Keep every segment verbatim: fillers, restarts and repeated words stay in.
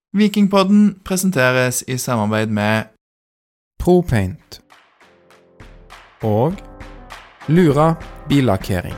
Vikingpodden presenteres i samarbeid med ProPaint og Lura billakkering.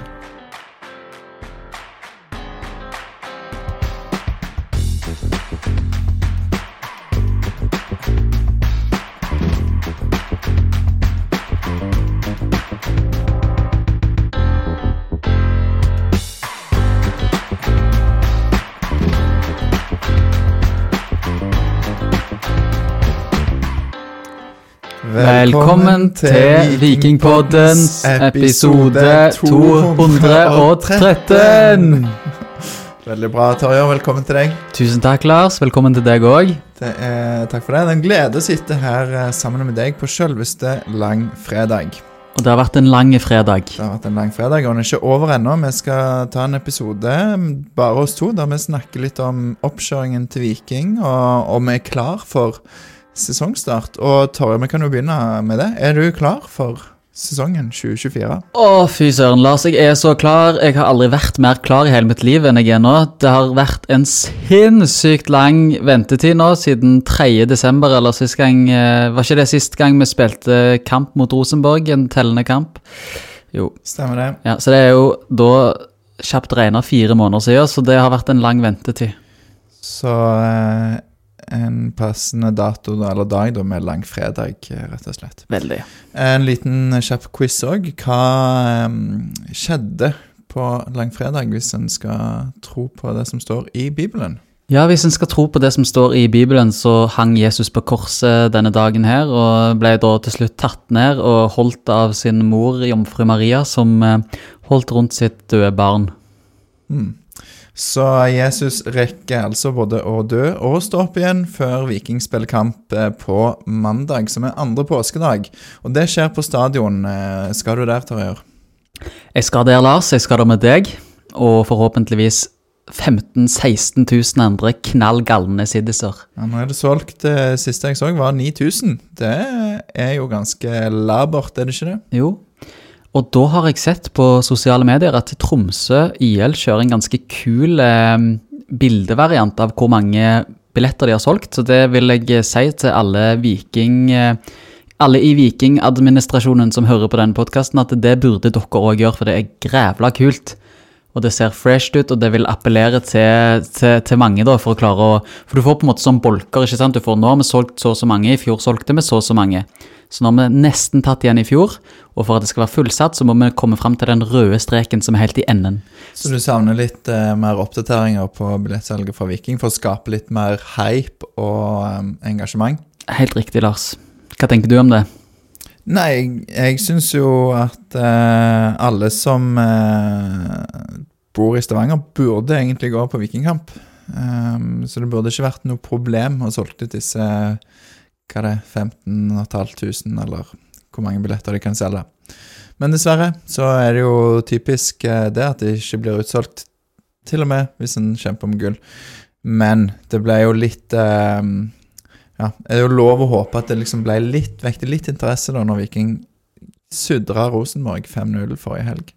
Velkommen til Vikingpoddens episode to hundre og tretten. Veldig bra, Torjer. Velkommen til deg. Tusen takk, Lars. Velkommen til deg også. Det er, takk for det. Det er en glede å sitte her sammen med deg på selveste langfredag. Og det har vært en lang fredag. Det har vært en lang fredag, og den er ikke over ennå. Vi skal ta en episode, bare oss to, der vi snakker litt om oppkjøringen til Viking, og om vi er klar for sesongstart. Og Torje, vi kan jo begynne med det. Er du klar for sesongen tjue tjuefire? Å, fy søren, Lars. Jeg er så klar. Jeg har aldri vært mer klar i hele mitt liv enn jeg er nå. Det har vært en sinnssykt lang ventetid nå, siden tredje desember, eller sist gang, var ikke det sist gang vi spilte kamp mot Rosenborg, en tellende kamp? Jo. Stemmer det. Ja, så det er jo da kjapt regnet fire måneder siden, så det har vært en lang ventetid. Så eh, en passende dato eller dag da, med langfredag, rett og slett. Veldig. En liten kjapp quiz også. Hva um, skjedde på langfredag hvis en skal tro på det som står i Bibelen? Ja, hvis en skal tro på det som står i Bibelen, så hang Jesus på korset denne dagen her, og ble da til slutt tatt ned og holdt av sin mor, Jomfru Maria, som holdt rundt sitt døde barn. Mm. Så Jesus rekker altså både å dø og stå opp igjen før Viking spiller kamp på mandag, som er andre påskedag. Og det skjer på stadion. Skal du der, Torjer? Jeg skal der, Lars. Jeg skal der med deg, og forhåpentligvis femten til seksten tusen andre knallgalne siddiser. Ja, nå er det solgt. Det siste jeg så var ni tusen. Det er jo ganske labert, er det ikke det? Jo. Og da har jeg sett på sosiale medier at Tromsø I L kjører en ganske kul eh, bildevariant av hvor mange billetter de har solgt. Så det vil jeg si til alle Viking, eh, alle I Viking-administrasjonen som hører på denne podcasten, at det burde dere også gjøre, for det er grævla kult. Og det ser fresh ut, og det vil appellere til, til, til mange da, for å klare å... For du får på en måte sånn bolker, ikke sant? Du får, nå har vi solgt så og så mange, I fjor solgte vi så og så mange. Så nå har vi nesten tatt igjen I fjor, og for at det skal være fullsatt, så må vi komme frem til den røde streken som er helt I enden. Så du savner litt eh, mer oppdateringer på billettsalget fra Viking, for å skape litt mer hype og um, engasjement? Helt riktig, Lars. Hva tenker du om det? Nei, jeg, jeg synes jo at eh, alle som eh, bor I Stavanger burde egentlig gå på Vikingkamp. Um, så det burde ikke vært noe problem å solgte ut disse, hva er det, femten og et halvt tusen, eller hvor mange billetter de kan selge. Men dessverre så er det jo typisk eh, det at det ikke blir utsolgt, til og med hvis en kjemper om gull. Men det ble jo litt... Eh, Ja, det er jo lov å håpe at det liksom ble litt, vekte litt interesse da, når Viking suddra Rosenborg fem null forrige helg.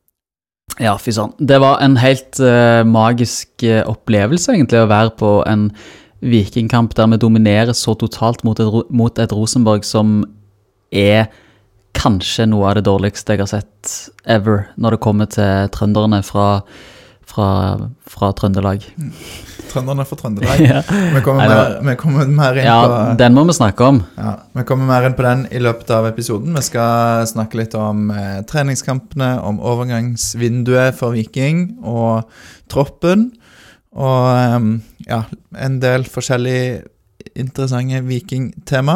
Ja, fy sånn. Det var en helt uh, magisk uh, opplevelse egentlig å være på en Vikingkamp der vi dominerer så totalt mot et, mot et Rosenborg som er kanskje noe av det dårligste jeg har sett ever når det kommer til trønderne fra, fra, fra Trøndelag. Mm. Trønderne fra Trøndelag. Ja. Vi, kommer mer, vi kommer mer inn ja, på... Ja, den må vi snakke om. Ja, vi kommer mer inn på den I løpet av episoden. Vi skal snakke litt om eh, treningskampene, om overgangsvinduet for Viking og troppen, og eh, ja, en del forskjellige interessante Viking-tema.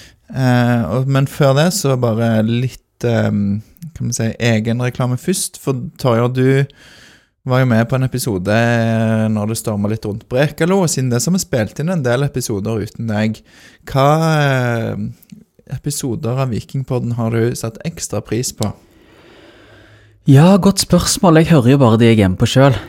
Eh, og, men før det så bare litt eh, kan man si, egen reklame først, for Torjer, du var jo med på en episode når det stormet litt rundt Brekalo, og siden det som er spilt inn en del episoder uten deg, hva episoder av Vikingpodden har du satt ekstra pris på? Ja, godt spørsmål. Jeg hører jo bare det jeg er hjemme på selv.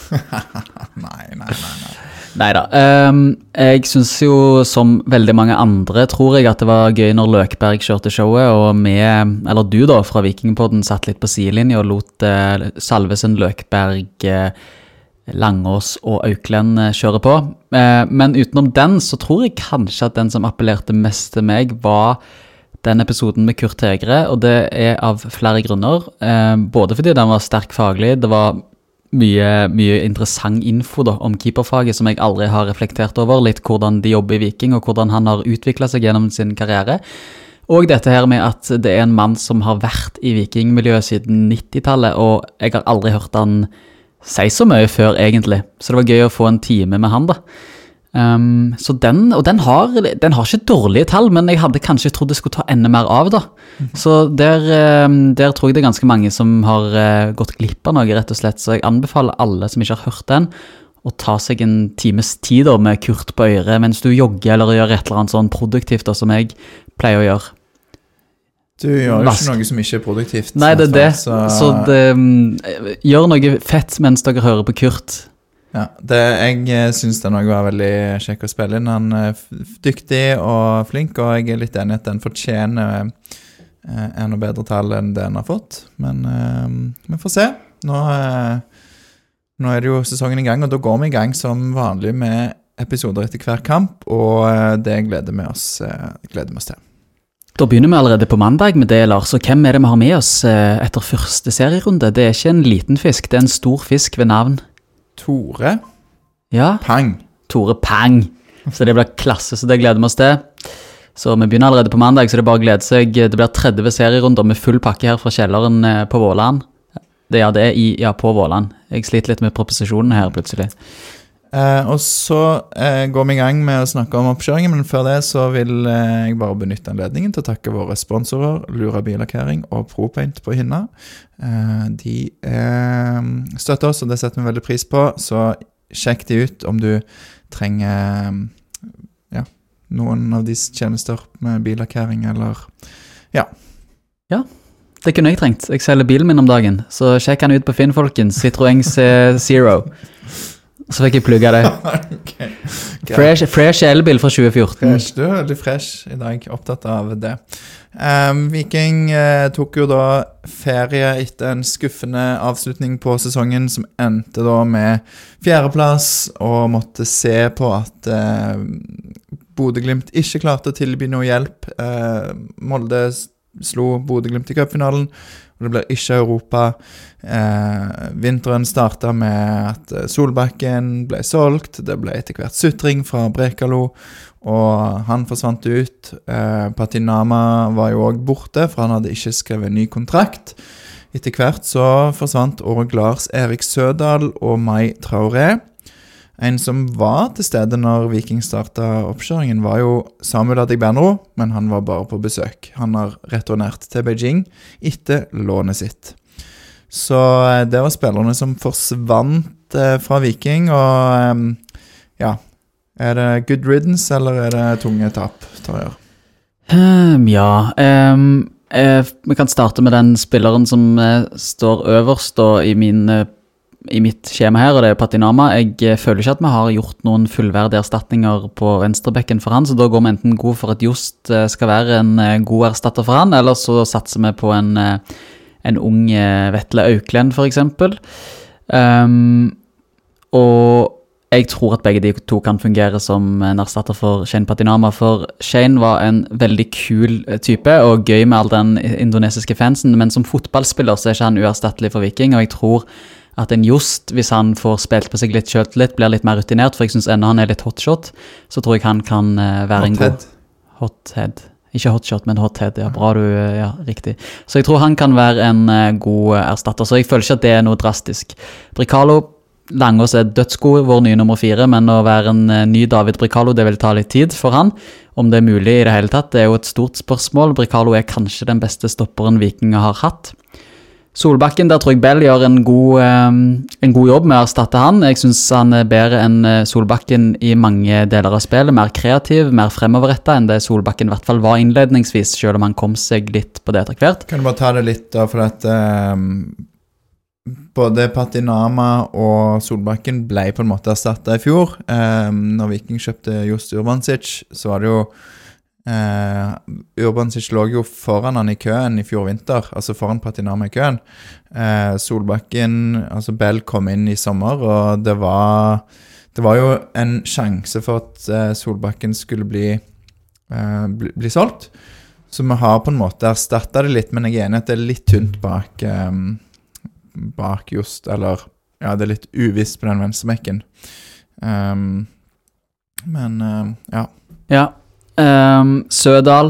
nei, nei, nei, nei. Neida, um, jeg synes jo som veldig mange andre tror jeg at det var gøy når Løkberg kjørte showet, og med, eller du da fra Vikingpodden satt litt på sidelinje og lot uh, Salvesen Løkberg uh, Langås og Auklend kjører på. Men utenom den så tror jeg kanskje at den som appellerte mest til meg var den episoden med Kurt Tegre, og det er av flere grunner. Både fordi den var sterk faglig, det var mye, mye interessant info da, om keeperfaget som jeg aldri har reflektert over, litt hvordan de jobber i Viking og hvordan han har utviklet seg gjennom sin karriere. Og dette her med at det er en mann som har vært i vikingmiljøet siden nittitallet, og jeg har aldri hørt han si så mye før egentlig, så det var gøy å få en time med han da. Um, så den, og den har, den har ikke dårlige tall, men jeg hadde kanskje trodd det skulle ta enda mer av da. Mm. Så der, der tror jeg det er ganske mange som har uh, gått glipp av noe rett og slett, så jeg anbefaler alle som ikke har hørt den, å ta seg en times tid da, med Kurt på øret, mens du jogger eller gjør et eller annet sånn produktivt da, som jeg pleier å gjøre. Du gjør jo ikke noe som ikke er produktivt. Nei, det er det. Så, så det, um, gjør noe fett mens dere hører på Kurt. Ja, det, jeg synes det nok var veldig kjekk å spille inn. Han er dyktig og flink, og jeg er litt enig at den fortjener eh, enda bedre tall enn det han har fått. Men eh, vi får se. Nå, eh, nå er det jo sesongen i gang, og da går vi i gang som vanlig med episoder etter hver kamp, og eh, det gleder vi oss, eh, gleder vi oss til. Da begynner vi allerede på mandag med det, Lars. Så hvem er det vi har med oss etter første serierunde? Det er ikke en liten fisk, det er en stor fisk ved navn. Tore ja. Pang. Tore Pang. Så det blir klasse, så det gleder vi oss til. Så vi begynner allerede på mandag, så det er bare å glede seg. Det blir tretti serierunder med full pakke her fra kjelleren på Våland. Det, ja, det er i, ja, på Våland. Jeg sliter litt med proposisjonen her plutselig. Eh, og så eh, går vi i gang med å snakke om oppkjøringen, men før det så vil eh, jeg bare benytte anledningen til å takke våre sponsorer, Lura Billakkering og ProPaint på Hinna. Eh, de eh, støtter oss, og det setter vi veldig pris på, så sjekk de ut om du trenger ja, noen av disse tjenester med billakkering, eller ja. Ja, det kunne jeg trengt. Jeg selger bilen min om dagen, så sjekk han ut på Finn, folkens. Citroën Zero. Så fikk jeg plugget det. Okay. Fresh, fresh elbil fra tjue fjorten. Fresh, du er veldig fresh i dag, opptatt av det. Um, Viking uh, tok jo da ferie etter en skuffende avslutning på sesongen, som endte da med fjerdeplass, og måtte se på at uh, Bodø-Glimt ikke klarte å tilby noe hjelp. Uh, Molde slo Bodø-Glimt i cupfinalen, og det ble ikke Europa. Eh, vinteren startet med at Solbakken ble solgt, det ble etter hvert sutring fra Brekalo, og han forsvant ut. Eh, Patinama var jo også borte, for han hadde ikke skrevet ny kontrakt. Etter hvert så forsvant også Lars Erik Sødal og Mai Traoré. En som var til stede når Viking startet oppkjøringen var jo Samuel Adegbenro, men han var bare på besøk. Han har returnert til Beijing etter lånet sitt. Så det var spillerne som forsvant fra Viking, og ja, er det good riddance, eller er det tunge tap, tror jeg? Um, ja, um, eh, vi kan starte med den spilleren som eh, står øverst da, i min eh, i mitt skjema her, og det er Patinama. Jeg føler ikke at vi har gjort noen fullverdige erstatninger på venstrebekken for han, så da går vi enten god for at Just skal være en god erstatter for han, eller så satser vi på en, en ung Vetle Auklend for eksempel. Um, og jeg tror at begge de to kan fungere som en erstatter for Shane Patinama, for Shane var en veldig kul type, og gøy med all den indonesiske fansen, men som fotballspiller så er ikke han uerstattelig for Viking, og jeg tror at en Just, hvis han får spilt på seg litt kjøtt blir litt mer rutinert, for jeg synes enda han er litt hotshot, så tror jeg han kan uh, være en god hothead. Ikke hotshot, men hothead, ja, bra du, ja, riktig. Så jeg tror han kan være en uh, god erstatter, så jeg føler ikke at det er noe drastisk. Brekalo, Langås er dødsgod, vår nye nummer fire, men å være en uh, ny David Brekalo, det vil ta litt tid for han. Om det er mulig i det hele tatt, det er jo et stort spørsmål. Brekalo er kanskje den beste stopperen Viking har hatt. Solbakken, der tror jeg Bell gjør en god, um, en god jobb med å erstatte han. Jeg synes han er bedre enn Solbakken i mange deler av spillet, mer kreativ, mer fremoverrettet enn det Solbakken i hvert fall var innledningsvis, selv om han kom seg litt på det etter hvert. Kan du bare ta det litt da, for at um, både Patinama og Solbakken ble på en måte erstattet i fjor. Um, når Viking kjøpte Just Urbansic, så var det jo Eh, Urbansic lå jo foran han i køen i fjor vinter, altså foran Patinama i køen. Eh, Solbakken, altså Bell kom inn i sommer, og det var, det var jo en sjanse for at eh, Solbakken skulle bli, eh, bli, bli solgt. Så vi har på en måte erstattet det litt, men jeg er enig at det er litt tynt bak, eh, bak just, eller ja, det er litt uvisst på den venstremekken. Um, men uh, ja. Ja. Um, Sødal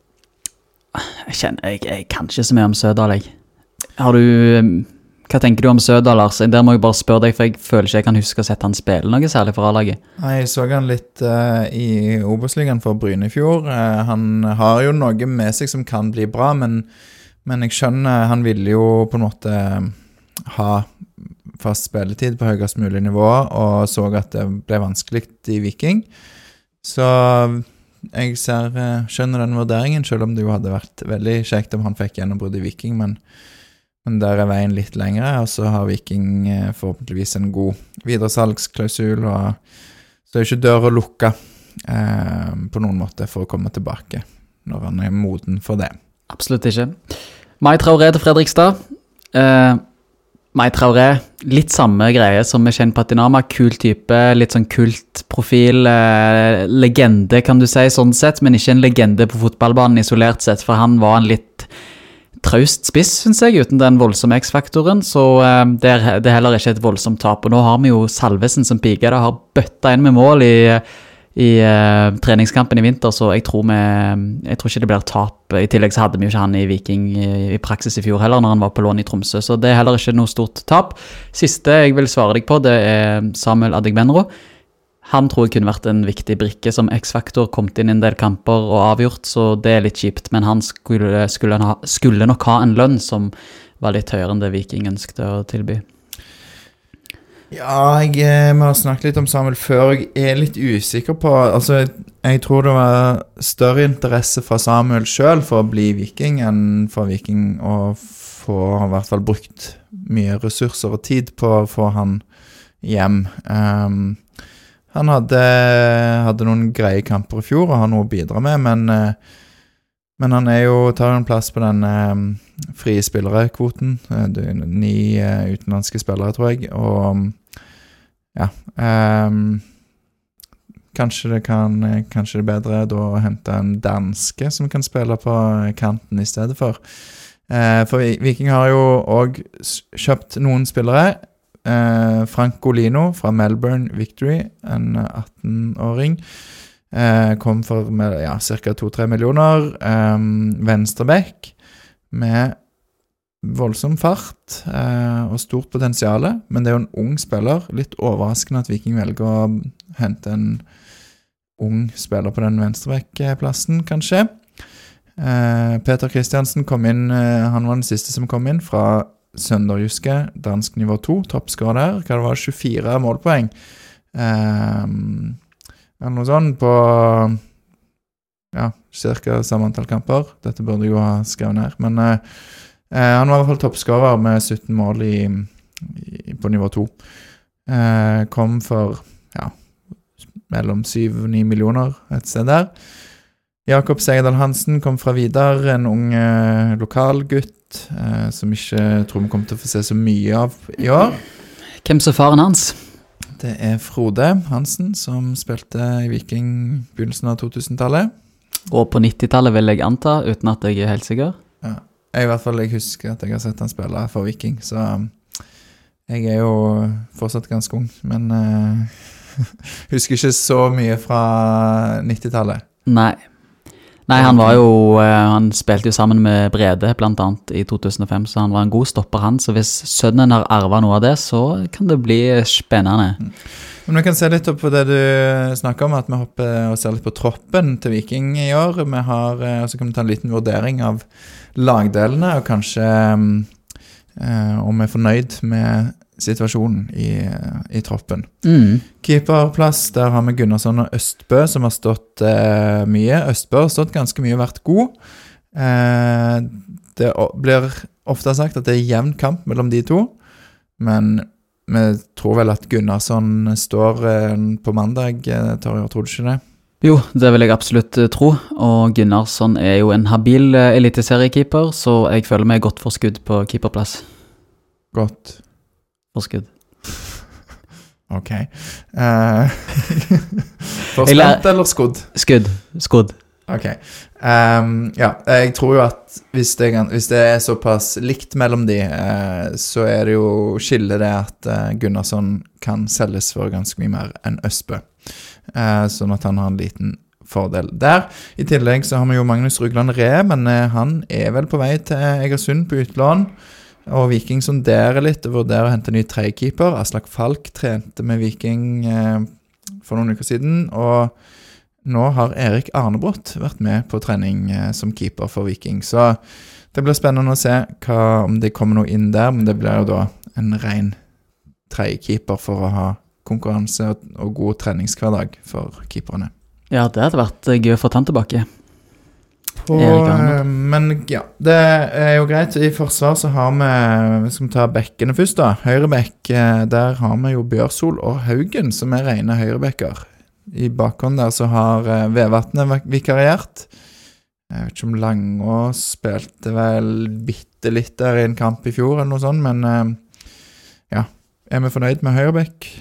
jeg, kjenner, jeg, jeg kan ikke så mye om Sødal jeg. Har du um, hva tenker du om Sødal, Lars? Der må jeg bare spørre deg, for jeg føler ikke jeg kan huske å sette han spille noe særlig for A-laget. Jeg så han litt uh, i Obos-ligaen for Bryne i fjor. uh, Han har jo noe med seg som kan bli bra, men, men jeg skjønner han ville jo på en måte ha fast spilletid på høyest mulig nivå, og så at det ble vanskelig i Viking. Så jeg ser, skjønner den vurderingen, selv om det jo hadde vært veldig kjekt om han fikk gjennombrudd i Viking, men, men der er veien litt lengre, og så har Viking forhåpentligvis en god videresalgsklausul, og så er jo ikke dør å lukke eh, på noen måte for å komme tilbake når han er moden for det. Absolutt ikke. Mai Traoré til Fredrikstad. Eh, Mai Traoré, litt samme greie som med Shane Patinama, kul type, litt sånn kult profil, eh, legende kan du si sånn sett, men ikke en legende på fotballbanen isolert sett, for han var en litt traust spiss, synes jeg, uten den voldsomme X-faktoren, så eh, det, er, det er heller ikke et voldsomt tap, og nå har vi jo Salvesen som piker, da har bøtta inn med mål i i uh, treningskampen i vinter, så jeg tror, vi, jeg tror ikke det blir tap. I tillegg så hadde vi jo ikke han i Viking i, i praksis i fjor heller, når han var på lån i Tromsø, så det er heller ikke noe stort tap. Siste jeg vil svare deg på, det er Samuel Adegbenro. Han tror jeg kunne vært en viktig brikke som X-faktor, kommet inn i en del kamper og avgjort, så det er litt kjipt, men han skulle, skulle, ha, skulle nok ha en lønn som var litt høyere enn det Viking ønsket å tilby. Ja, jeg vi har snakket litt om Samuel før. Jeg er litt usikker på, altså jeg tror det var større interesse fra Samuel selv for å bli Viking enn for Viking å få i hvert fall brukt mye ressurser og tid på å få han hjem. Um, han hadde, hadde noen greie kamper i fjor og har noe å bidra med, men, men han er jo, tar en plass på den um, frie spillerekvoten. Det er ni uh, utenlandske spillere, tror jeg, og ja, um, kanskje det kan, kanskje det er bedre da å hente en danske som kan spille på kanten i stedet for. Uh, for Viking har jo også kjøpt noen spillere. Uh, Frank Golino fra Melbourne Victory, en atten-åring, uh, kom for med, ja, cirka to til tre millioner. Um, Venstrebekk med voldsom fart eh, og stort potensiale, men det er jo en ung spiller. Litt overraskende at Viking velger å hente en ung spiller på den venstrebekkplassen, kanskje. Eh, Peter Christiansen kom inn, eh, han var den siste som kom inn fra Sønderjyske, dansk nivå to, toppskår der. Hva det var, tjuefire målpoeng. Eh, eller noe sånt på ja, cirka samme antall kamper. Dette burde jeg jo ha skrevet ned, men eh, Eh, han var i hvert fall toppskårer med sytten mål i, i, på nivå to. Eh, kom for ja, mellom syv og ni millioner et sted der. Jakob Segedal Hansen kom fra Vidar, en ung eh, lokal gutt eh, som ikke tror vi kommer til å få se så mye av i år. Hvem så faren hans? Det er Frode Hansen, som spilte i Viking begynnelsen av to-tusentallet. Og på nittitallet vil jeg anta, uten at jeg er helt sikker. Ja. Jeg, i hvert fall, jeg husker at jeg har sett han spille for Viking, så jeg er jo fortsatt ganske ung, men uh, husker ikke så mye fra nittitallet. Nei. Nei, han var jo, uh, han spilte jo sammen med Brede, blant annet, i to tusen og fem, så han var en god stopper han, så hvis sønnen har arvet noe av det, så kan det bli spennende. Mm. Men vi kan se litt opp på det du snakker om, at vi hopper og ser litt på troppen til Viking i år. Vi har, uh, så kan vi ta en liten vurdering av lagdelene, og kanskje eh, om vi er fornøyd med situasjonen i, i troppen. Mm. Keeperplass, der har vi Gunnarsson og Østbø, som har stått eh, mye. Østbø har stått ganske mye og vært god. Eh, det blir ofte sagt at det er jevn kamp mellom de to, men vi tror vel at Gunnarsson står eh, på mandag, eh, tror, tror du ikke det? Jo, det vil jeg absolutt uh, tro, og Gunnarsson er jo en habil uh, eliteseriekeeper, så jeg føler meg godt for skudd på keeperplass. Godt. For skudd. Ok. Uh, for spent eller skudd? Skudd, skudd. Ok. Um, ja, jeg tror jo at hvis det, hvis det er såpass likt mellom de, uh, så er det jo skille det at uh, Gunnarsson kan selges for ganske mye mer enn Østbø. Uh, sånn at han har en liten fordel der. I tillegg så har vi jo Magnus Rugland Re, men uh, han er vel på vei til Egersund på utlån. Og Viking sonderer litt og vurderer å hente ny tredjekeeper. Aslak Falk trente med Viking uh, for noen uker siden, og nå har Erik Arnebrott vært med på trening uh, som keeper for Viking. Så det blir spennende å se hva, om det kommer noe inn der, men det blir jo da en ren tredjekeeper for å ha konkurranse og, og god treningshverdag for keeperne. Ja, det hadde vært gøy å få han tilbake. På, men ja, det er jo greit. I forsvar så har vi, vi skal ta bekkene først da. Høyrebekk, der har vi jo Bjørsol og Haugen som er rene høyrebekker. I bakhånd der så har Vevatnet vikariert. Jeg vet ikke om Langås spilte vel bitte litt der i en kamp i fjor eller noe sånt, men ja, er vi fornøyd med høyrebekk?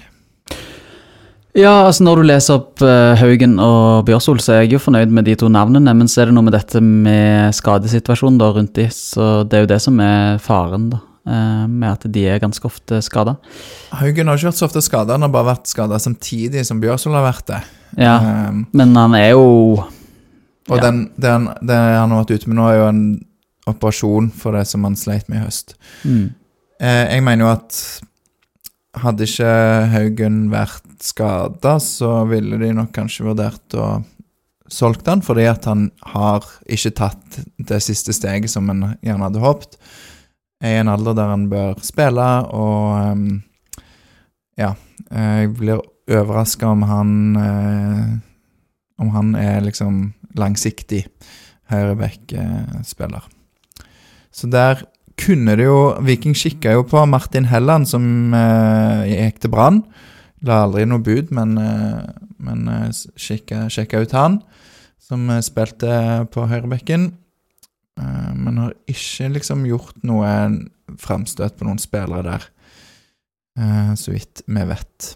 Ja, altså når du leser opp uh, Haugen og Bjørsol, så er jeg jo fornøyd med de to navnene, men så er det noe med dette med skadesituasjonen da rundt de, så det er jo det som er faren da, uh, med at de er ganske ofte skadet. Haugen har ikke vært så ofte skadet, han har bare vært skadet samtidig som Bjørsol har vært det. Ja, um, men han er jo... Og ja. den, det, han, det han har vært ute med nå er jo en operasjon for det som han sleit med i høst. Mm. Uh, jeg mener jo at hadde ikke Haugen vært skadet, så ville de nok kanskje vurdert å solgt han, fordi at han har ikke tatt det siste steget som han gjerne hadde håpet. I en alder der han bør spille, og um, ja, jeg blir overrasket om han uh, om han er liksom langsiktig høyrebekk-spiller. Så der kunne det jo, Viking kikket jo på Martin Helland som uh, gikk til Brann. La aldri noe bud, men, uh, men uh, kikket, kikket ut han, som uh, spilte på høyrebekken. Uh, men har ikke liksom gjort noe fremstøt på noen spillere der, uh, så vidt vi vet.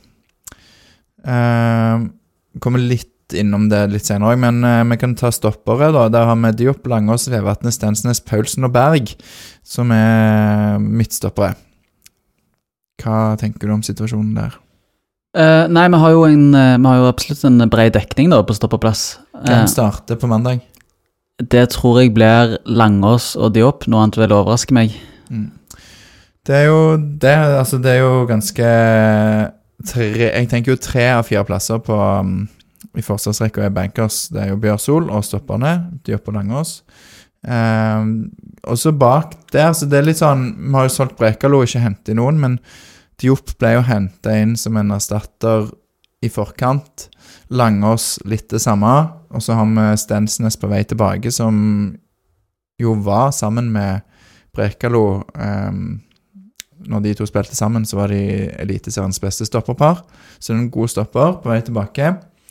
Uh, kommer litt innom det litt senere, men uh, vi kan ta stoppere da. Der har vi Diop, Langås, Vevatnet, Stensnes, Paulsen og Berg, som er midtstoppere. Hva tenker du om situasjonen der? Uh, nei, vi har jo en, uh, vi har jo absolutt en bred dekning da, på stopperplass. Hvem starter på mandag? Det tror jeg blir Langås og Diop, noe annet vil overraske meg. Mm. Det er jo det, altså det er jo ganske tre, jeg tenker jo tre av fire plasser på um, i forsvarsrekka er bankers. Det er jo Bjørsol og stopperne, Diop og Langås. Um, og så bak der, så det er litt sånn, vi har jo solgt Brekalo, ikke hentet noen, men Diop ble jo hentet inn som en erstatter i forkant. Langås litt det samme, og så har vi Stensnes på vei tilbake, som jo var sammen med Brekalo. Um, når de to spilte sammen, så var de eliteseriens beste stopperpar. Så det er en god stopper på vei tilbake.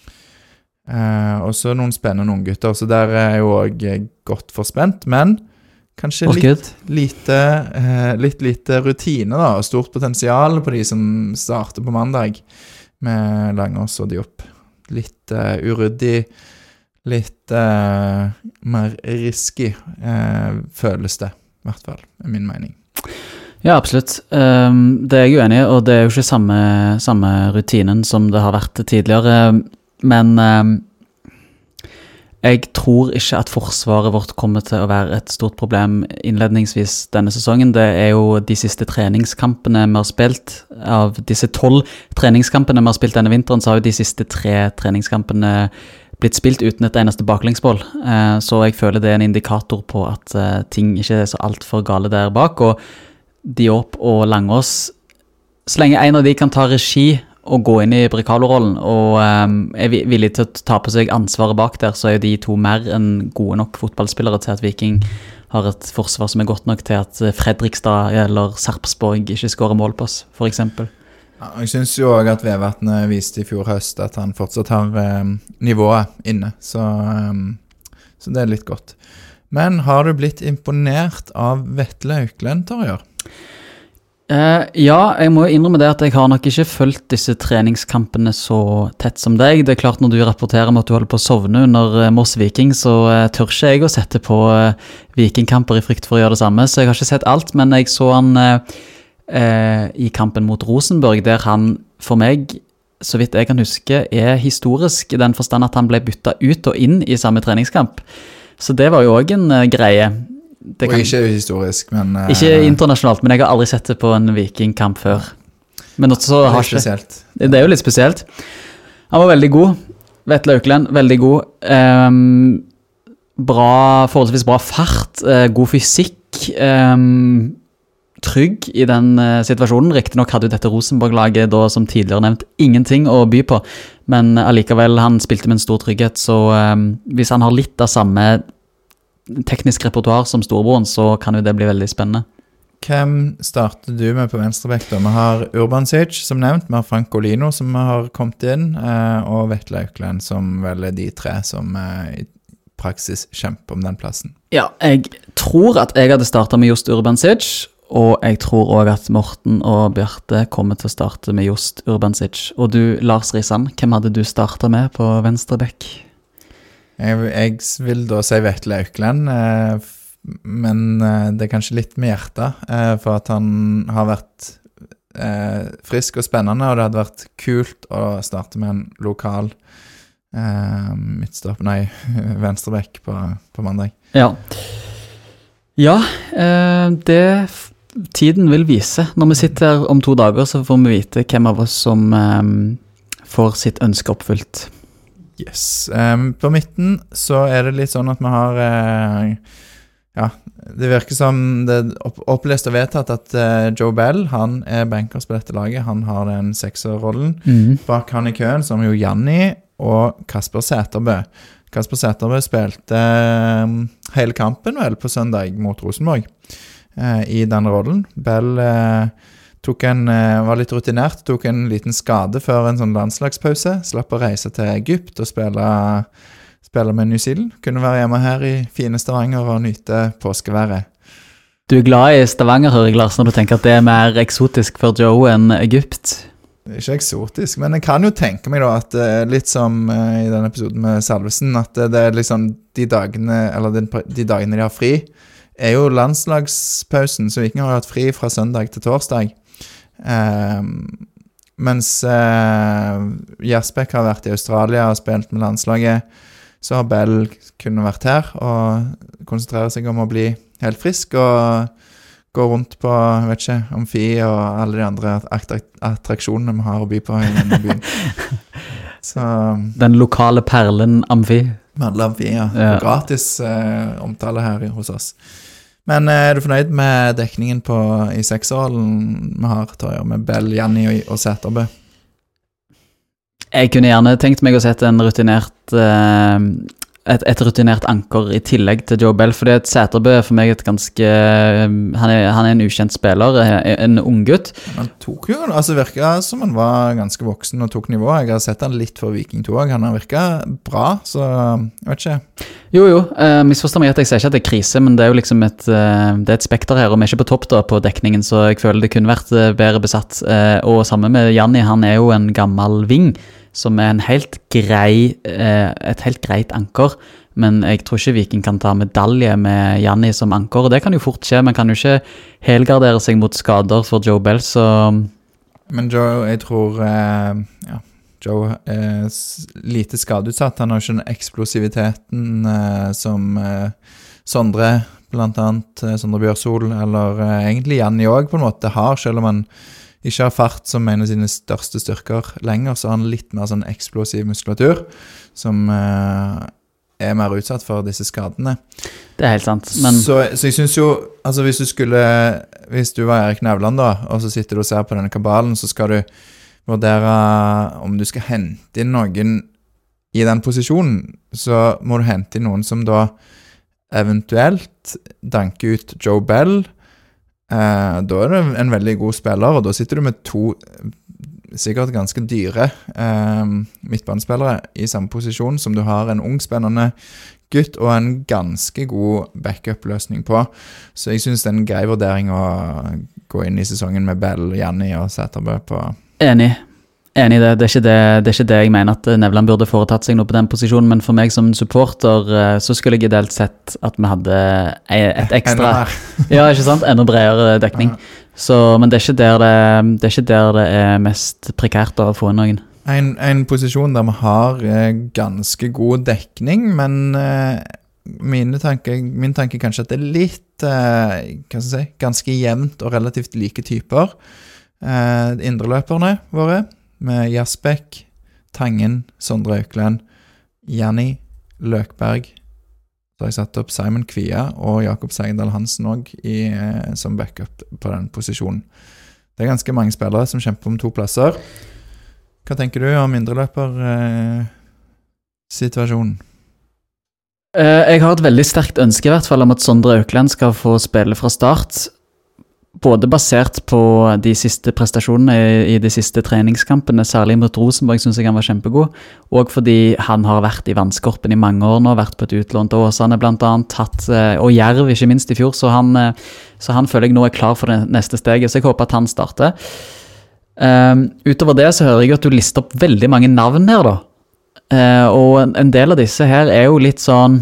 Uh, og så noen spennende unggutter, så der er jo også godt forspent, men kanskje litt lite, uh, litt lite rutine da, og stort potensial på de som starter på mandag med Langås og Diop. Litt uh, uryddig, litt uh, mer risky uh, føles det, i hvert fall, er min mening. Ja, absolutt. Um, det er jeg jo enig i, og det er jo ikke samme, samme rutinen som det har vært tidligere. Men um, jeg tror ikke at forsvaret vårt kommer til å være et stort problem innledningsvis denne sesongen. Det er jo de siste treningskampene vi har spilt. Av disse tolv treningskampene vi har spilt denne vinteren, så har jo de siste tre treningskampene blitt spilt uten et eneste baklengsmål. Uh, så jeg føler det er en indikator på at uh, ting ikke er så alt for gale der bak. Og Diop og Langås, så lenge en av de kan ta regi og gå inn i Brekalo-rollen, og um, er villig til å ta på seg ansvaret bak der, så er de to mer enn gode nok fotballspillere til at Viking har et forsvar som er godt nok til at Fredrikstad eller Sarpsborg ikke skårer mål på oss, for eksempel. Ja, jeg synes jo også at Vevatnet viste i fjor høst at han fortsatt har eh, nivået inne, så, eh, så det er litt godt. Men har du blitt imponert av Vetle Auklend, Torjer? Uh, ja, jeg må innrømme det at jeg har nok ikke fulgt disse treningskampene så tett som deg. Det er klart når du rapporterer om at du holder på å sovne under uh, Moss Viking, så uh, tør ikke jeg å sette på uh, vikingkamper i frykt for å gjøre det samme, så jeg har ikke sett alt, men jeg så han uh, uh, i kampen mot Rosenborg, der han for meg, så vidt jeg kan huske, er historisk i den forstand at han ble byttet ut og inn i samme treningskamp. Så det var jo også en uh, greie. Det og kan, ikke historisk, men... Uh, ikke internasjonalt, men jeg har aldri sett det på en vikingkamp før. Men også det er har spesielt. Ikke, det er jo litt spesielt. Han var veldig god. Vetle Auklend, veldig god. Um, bra, forholdsvis bra fart, uh, god fysikk, um, trygg i den uh, situasjonen. Riktig nok hadde jo dette Rosenborg-laget da, som tidligere nevnt, ingenting å by på. Men allikevel, han spilte med en stor trygghet, så um, hvis han har litt av samme teknisk repertoar som storebroren, så kan jo det bli veldig spennende. Hvem starter du med på venstrebekk da? Vi har Urbansic, som nevnt, vi har Francolino, som har kommet inn, og Vetle Auklend, som vel er de tre som i praksis kjemper om den plassen. Ja, jeg tror at jeg hadde startet med just Urbansic, og jeg tror også at Morten og Bjarte kommer til å starte med just Urbansic. Og du, Lars Risan, hvem hadde du startet med på venstrebekk? Jeg, jeg vil da si Vetle Auklend, eh, men eh, det er kanskje litt med hjertet, eh, for at han har vært eh, frisk og spennende, og det hadde vært kult å starte med en lokal eh, midtstopp, nei, venstrebekk på, på mandag. Ja, ja eh, det tiden vil vise. Når vi sitter her om to dager, så får vi vite hvem av oss som eh, får sitt ønske oppfylt. Yes. Um, på midten så er det litt sånn at vi har uh, ja, det virker som det er opp opplest og vedtatt at uh, Joe Bell, han er bankers på dette laget, han har den sekserrollen. Mm. Bak han i køen så har vi jo Janni og Kasper Sæterbø. Kasper Sæterbø spilte uh, hele kampen vel på søndag mot Rosenborg uh, i den rollen. Bell uh, tok en, var litt rutinert, tok en liten skade før en sånn landslagspause, slapp å reise til Egypt og spille, spille med New Zealand. Kunne være hjemme her i fine Stavanger og nyte påskeværet. Du er glad i Stavanger, hører jeg, Lars, når du tenker at det er mer eksotisk for Joe enn Egypt? Det er ikke eksotisk, men jeg kan jo tenke meg da at litt som i den episoden med Salvesen, at det er liksom de dagene, eller de, de dagene de har fri, er jo landslagspausen, så Viking har hatt fri fra søndag til torsdag. Uh, mens uh, Gjersbæk har vært i Australia og spilt med landslaget, så har Bell kunne vært her og konsentrere seg om å bli helt frisk og gå rundt på, vet ikke, Amfi og alle de andre attraksjonene vi har å by på i denne byen. Så, den lokale perlen Amfi. Mandla Amfi, ja. ja. Gratis uh, omtale her hos oss. Men er du fornøyd med dekningen på, i seksåren vi har, Torjer, med Bell, Janni og, og Sæterbø? Jeg kunne gjerne tenkt meg å sette en rutinert, et, et rutinert anker i tillegg til Joe Bell, fordi at Sæterbø er for meg et ganske, han er, han er en ukjent spiller, en ung gutt. Han tok jo, altså virket som han var ganske voksen og tok nivå. Jeg har sett han litt for Viking to også, han har virket bra, så jeg vet ikke. Jo, jo, uh, misforstår meg at jeg sier ikke at det er krise, men det er jo liksom et, uh, det er et spekter her, og vi er ikke på topp da på dekningen, så jeg føler det kunne vært uh, bedre besatt. Uh, og sammen med Janni, han er jo en gammel ving, som er en helt grei, uh, et helt greit anker, men jeg tror ikke Viking kan ta medalje med Janni som anker, og det kan jo fort skje, man kan jo ikke helgardere seg mot skader for Joe Bell, så... Men Joe, jeg tror, uh, ja... Joe er lite skadeutsatt, han har ikke den eksplosiviteten eh, som eh, Sondre, blant annet eh, Sondre Bjørsol, eller eh, egentlig Janni også på en måte har, selv om han ikke har fart som en av sine største styrker lenger, så har han litt mer sånn eksplosiv muskulatur, som eh, er mer utsatt for disse skadene. Det er helt sant, men... Så, så jeg synes jo, altså hvis du skulle, hvis du var Erik Nevland da, og så sitter du og ser på denne kabalen, så skal du vurdere om du skal hente inn noen i den posisjonen, så må du hente inn noen som da eventuelt danker ut Joe Bell. Eh, da er det en veldig god spiller, og da sitter du med to sikkert ganske dyre eh, midtbanespillere i samme posisjon som du har en ung, spennende gutt og en ganske god backup-løsning på. Så jeg synes det er en grei vurdering å gå inn i sesongen med Bell, Janni og Sæterbø på. Enig. Enig i det. Det er, ikke det. det er ikke det jeg mener at Nevland burde foretatt seg noe på den posisjonen, men for meg som supporter så skulle jeg ideelt sett at vi hadde et ekstra... ja, ikke sant? Enda bredere dekning. Så, men det er, ikke der det, det er ikke der det er mest prekært å få inn noen. En, en posisjon der vi har eh, ganske god dekning, men eh, mine tanker, min tanke er kanskje at det er litt, eh, hva skal jeg si, ganske jevnt og relativt like typer. Eh, indreløperne våre, med Jasbæk, Tangen, Sondre Økland, Janni, Løkberg. Så har jeg satt opp Simon Kvia og Jakob Seigdal Hansen også i, eh, som backup på den posisjonen. Det er ganske mange spillere som kjemper om to plasser. Hva tenker du om indreløper eh, situasjonen? Eh, jeg har et veldig sterkt ønske i hvert fall om at Sondre Økland skal få spille fra start. Både basert på de siste prestasjonene i, i de siste treningskampene, særlig mot Rosenborg synes jeg han var kjempegod, og fordi han har vært i vannskorpen i mange år nå, vært på et utlån til Åsane blant annet, hatt, og Jerv ikke minst i fjor, så han, så han føler jeg nå er klar for det neste steget, så jeg håper at han starter. Um, utover det så hører jeg at du lister opp veldig mange navn her da, uh, og en, en del av disse her er jo litt sånn,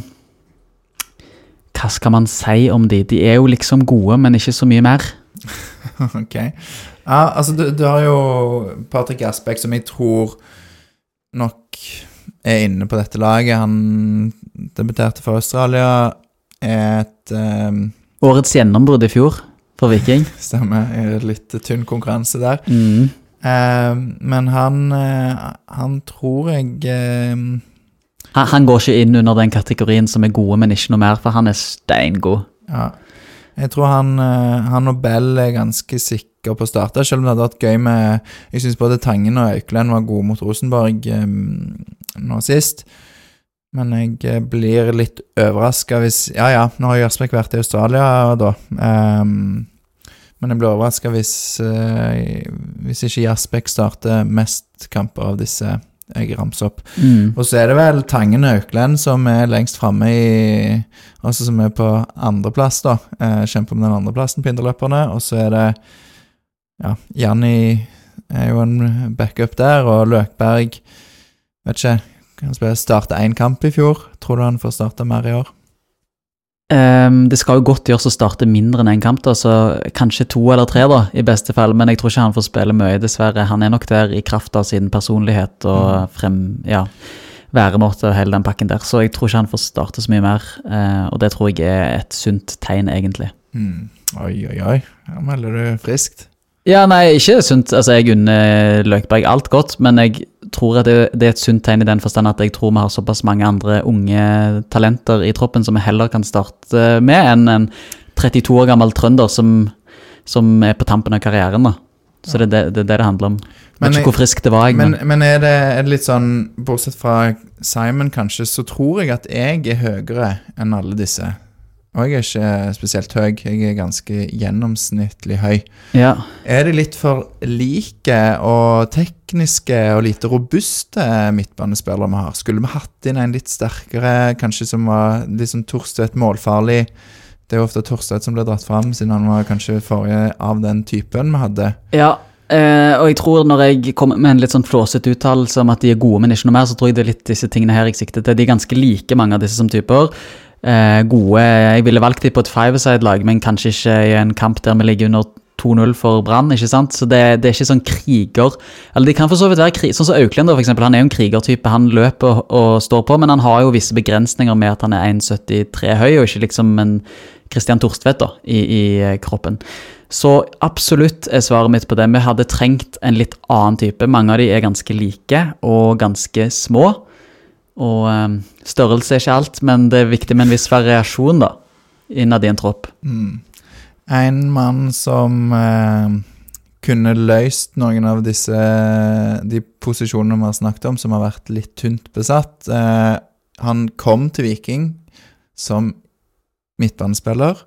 hva skal man si om de? De er jo liksom gode, men ikke så mye mer. Ok. Ja, altså du, du har jo Patrick Jasbæk som jeg tror nok er inne på dette laget. Han debuterte for Australia, er et... Um, Årets gjennombrudd i fjor for Viking. Stemmer, er litt tynn konkurranse der. Mm. Um, men han, uh, han tror jeg... Um, han, han går ikke inn under den kategorien som er gode, men ikke noe mer, for han er steingod. Ja. Jeg tror han, han og Bell er ganske sikre på å starte, selv om det hadde vært gøy med... Jeg synes både Tangen og Økland var gode mot Rosenborg um, nå sist. Men jeg blir litt overrasket hvis... Ja, ja, nå har Jasbæk vært i Australia da. Um, men jeg blir overrasket hvis, uh, hvis ikke Jasbæk starter mest kamper av disse jeg ramser opp. Mm. Og så er det vel Tangen og Økland som er lengst fremme i, altså som er på andre plass da, eh, kjemper om den andre plassen på indreløperne, og så er det ja, Janni er jo en backup der, og Løkberg vet ikke, kan spille starte en kamp i fjor, tror du han får starte mer i år? Um, det skal jo godt gjøres å starte mindre enn en kamp da, så kanskje to eller tre da, i beste fall, men jeg tror ikke han får spille mye dessverre. Han er nok der i kraft av sin personlighet og frem, ja, væremåte og hele den pakken der, så jeg tror ikke han får starte så mye mer, uh, og det tror jeg er et sunt tegn egentlig. Mm. Oi, oi, oi, her melder du friskt. Ja, nei, ikke sunt, altså jeg unner Løkberg alt godt, men jeg tror at det, det er et sunt tegn i den forstand at jeg tror vi har såpass mange andre unge talenter i troppen som vi heller kan starte med enn en trettito år gammel trønder som, som er på tampen av karrieren da. Så det er det det, det, det handler om. Jeg vet ikke hvor frisk det var jeg. Men, men er, det, er det litt sånn, bortsett fra Simon kanskje, så tror jeg at jeg er høyere enn alle disse. Og jeg er ikke spesielt høy, jeg er ganske gjennomsnittlig høy. Ja. Er det litt for like og tekniske og lite robuste midtbanespillere vi har? Skulle vi hatt inn en litt sterkere, kanskje som var liksom Torstvedt målfarlig? Det er jo ofte Torstvedt som ble dratt frem, siden han var kanskje forrige av den typen vi hadde. Ja, eh, og jeg tror når jeg kommer med en litt sånn flåset uttalelse om at de er gode, men ikke noe mer, så tror jeg det er litt disse tingene her jeg sikter til. De er ganske like mange av disse som typer. Eh, gode, jeg ville valgt de på et five-side-lag, men kanskje ikke i en kamp der vi ligger under to null for Brann, ikke sant? Så det, det er ikke sånn kriger, eller de kan for så vidt være kriger, sånn som Økland for eksempel, han er jo en krigertype, han løper og, og står på, men han har jo visse begrensninger med at han er one syttitre høy, og ikke liksom en Christian Torstvedt da, i, i kroppen. Så absolutt er svaret mitt på det, vi hadde trengt en litt annen type, mange av de er ganske like og ganske små, og um, størrelse er ikke alt, men det er viktig med en viss variasjon da, innad i en tropp. Mm. En mann som eh, kunne løst noen av disse, de posisjonene vi har snakket om, som har vært litt tynt besatt. Eh, han kom til Viking som midtbanespiller,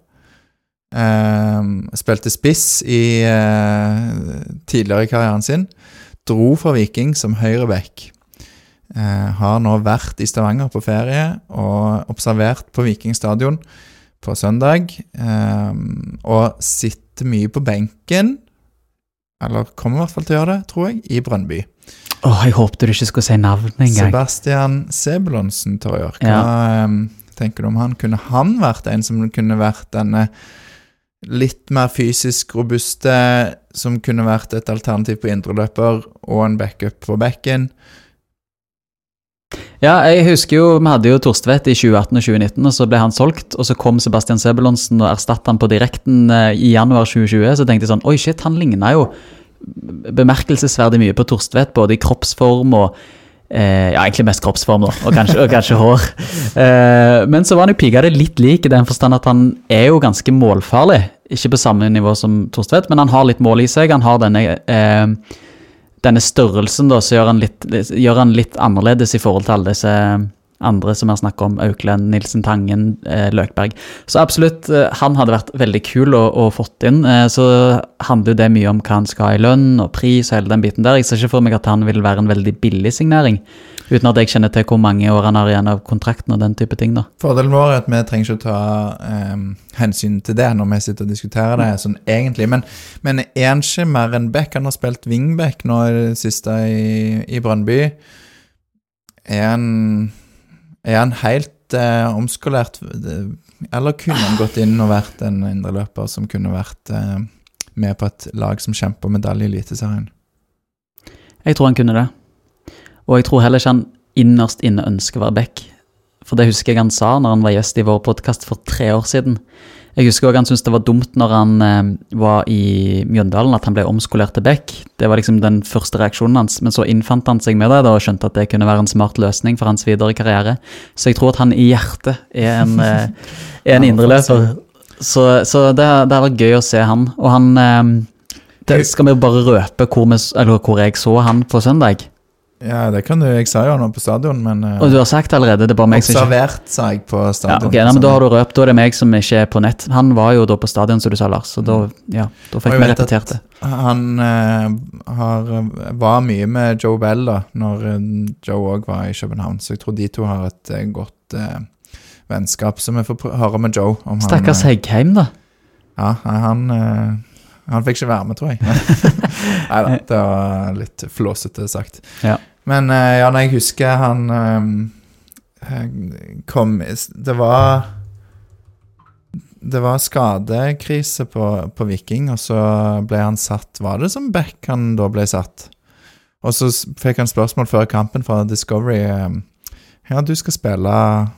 eh, spilte spiss i eh, tidligere i karrieren sin, dro fra Viking som høyreback. Eh, har nå vært i Stavanger på ferie og observert på Viking stadion på søndag. Eh, og sitter mye på benken, eller kommer i hvert fall til å gjøre det, tror jeg, i Brøndby. Åh, jeg håpte du ikke skulle si navn en gang. Sebastian Sebulonsen, Torjør. Hva Ja. eh, tenker du om han? Kunne han vært en som kunne vært denne litt mer fysisk robuste, som kunne vært et alternativ på indreløper og en backup på bekken? Ja, jeg husker jo, vi hadde jo Torstvedt i tjue atten og tjue nitten, og så ble han solgt, og så kom Sebastian Sebulonsen og erstattet han på direkten eh, i januar tjue tjue, så tenkte jeg sånn, oi shit, han lignet jo bemerkelsesverdig mye på Torstvedt, både i kroppsform og, eh, ja, egentlig mest kroppsform da, og kanskje, og kanskje hår. Eh, men så var han jo piget det litt lik i den forstand at han er jo ganske målfarlig, ikke på samme nivå som Torstvedt, men han har litt mål i seg, han har denne... Eh, denne størrelsen da, så gjør han, litt, gjør han litt annerledes i forhold til alle disse andre som jeg snakker om, Auklend, Nilsen Tangen, eh, Løkberg. Så absolutt, eh, han hadde vært veldig kul å, å fått inn, eh, så handler det mye om hva han skal ha i lønn og pris og hele den biten der. Jeg ser ikke for meg at han vil være en veldig billig signering, uten at jeg kjenner til hvor mange år han har igjen av kontrakten og den type ting da. Fordelen vår er at vi trenger ikke å ta eh, hensyn til det når vi sitter og diskuterer det, sånn egentlig. Men, men er han ikke mer enn back? Han har spilt wingback nå i det siste i, i Brøndby. Er han, er han helt eh, omskolert, eller kunne han gått inn og vært en indreløper som kunne vært eh, med på et lag som kjemper medalje i Eliteserien? Jeg tror han kunne det. Og jeg tror heller ikke han innerst inne ønsker å være back. For det husker jeg han sa når han var gjest i vår podcast for tre år siden. Jeg husker også han syntes det var dumt når han eh, var i Mjøndalen, at han ble omskolert til back. Det var liksom den første reaksjonen hans, men så innfant han seg med det da, og skjønte at det kunne være en smart løsning for hans videre karriere. Så jeg tror at han i hjertet er en, eh, er en indreløper. Så, så det, det var gøy å se han. Og han, eh, det skal vi bare røpe hvor, vi, eller hvor jeg så han på søndag. Ja, det kan du, jeg sa jo nå på stadion, men... Uh, og du har sagt allerede, det er bare meg som ikke... Observert, sa jeg på stadion. Ja, ok, nei, men da har du røpt, da er det meg som ikke er på nett. Han var jo da på stadion, som du sa, Lars, så da, ja, da fikk vi repetert det. Han uh, har, var mye med Joe Bell da, når uh, Joe også var i København, så jeg tror de to har et uh, godt uh, vennskap, som jeg får høre med Joe. Om Stakkars han, uh, Heggheim da. Ja, han... Uh, Han fikk ikke være med, tror jeg. Neida, det var litt flåsete sagt. Ja. Men ja, når jeg husker han um, kom, det var det var skadekrise på, på Viking, og så ble han satt, var det som back han da ble satt? Og så fikk han spørsmål før kampen fra Discovery, um, ja, du skal spille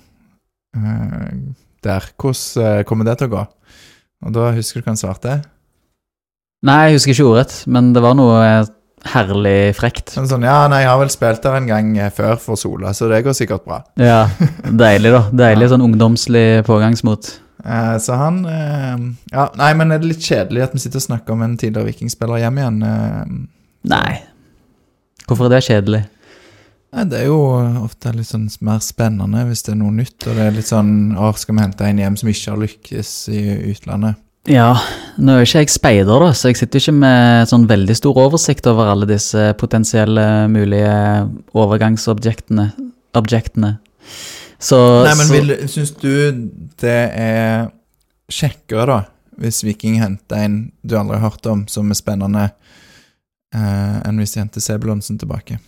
uh, der, hvordan kommer det til å gå? Og da husker du hva han svarte? Nei, jeg husker ikke ordet, men det var noe herlig frekt. Sånn, ja, nei, jeg har vel spilt der en gang før for Sola, så det går sikkert bra. Ja, deilig da. Deilig, ja. Sånn ungdomslig pågangsmot. Eh, så han, eh, ja, nei, men er det litt kjedelig at vi sitter og snakker om en tidligere vikingspiller hjemme igjen? Eh, nei. Hvorfor er det kjedelig? Nei, det er jo ofte litt sånn mer spennende hvis det er noe nytt, og det er litt sånn, å, skal vi hente en hjem som ikke har lykkes i utlandet? Ja, nå er ikke jeg speider da, så jeg sitter ikke med sånn veldig stor oversikt over alle disse potensielle mulige overgangsobjektene. Objektene. Så, Nei, men så, vil, synes du det er kjekkere da, hvis Viking henter en du aldri har hørt om, som er spennende, eh, enn hvis de henter Sebulonsen tilbake?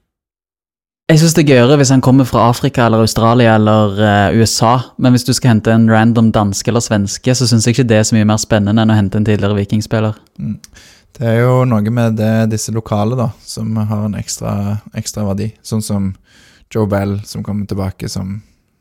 Jeg synes det er gøyere hvis han kommer fra Afrika eller Australia eller uh, U S A, men hvis du skal hente en random dansk eller svenske, så synes jeg ikke det er så mye mer spennende enn å hente en tidligere vikingspiller. Mm. Det er jo noe med det, disse lokale da, som har en ekstra, ekstra verdi, sånn som Joe Bell som kommer tilbake som...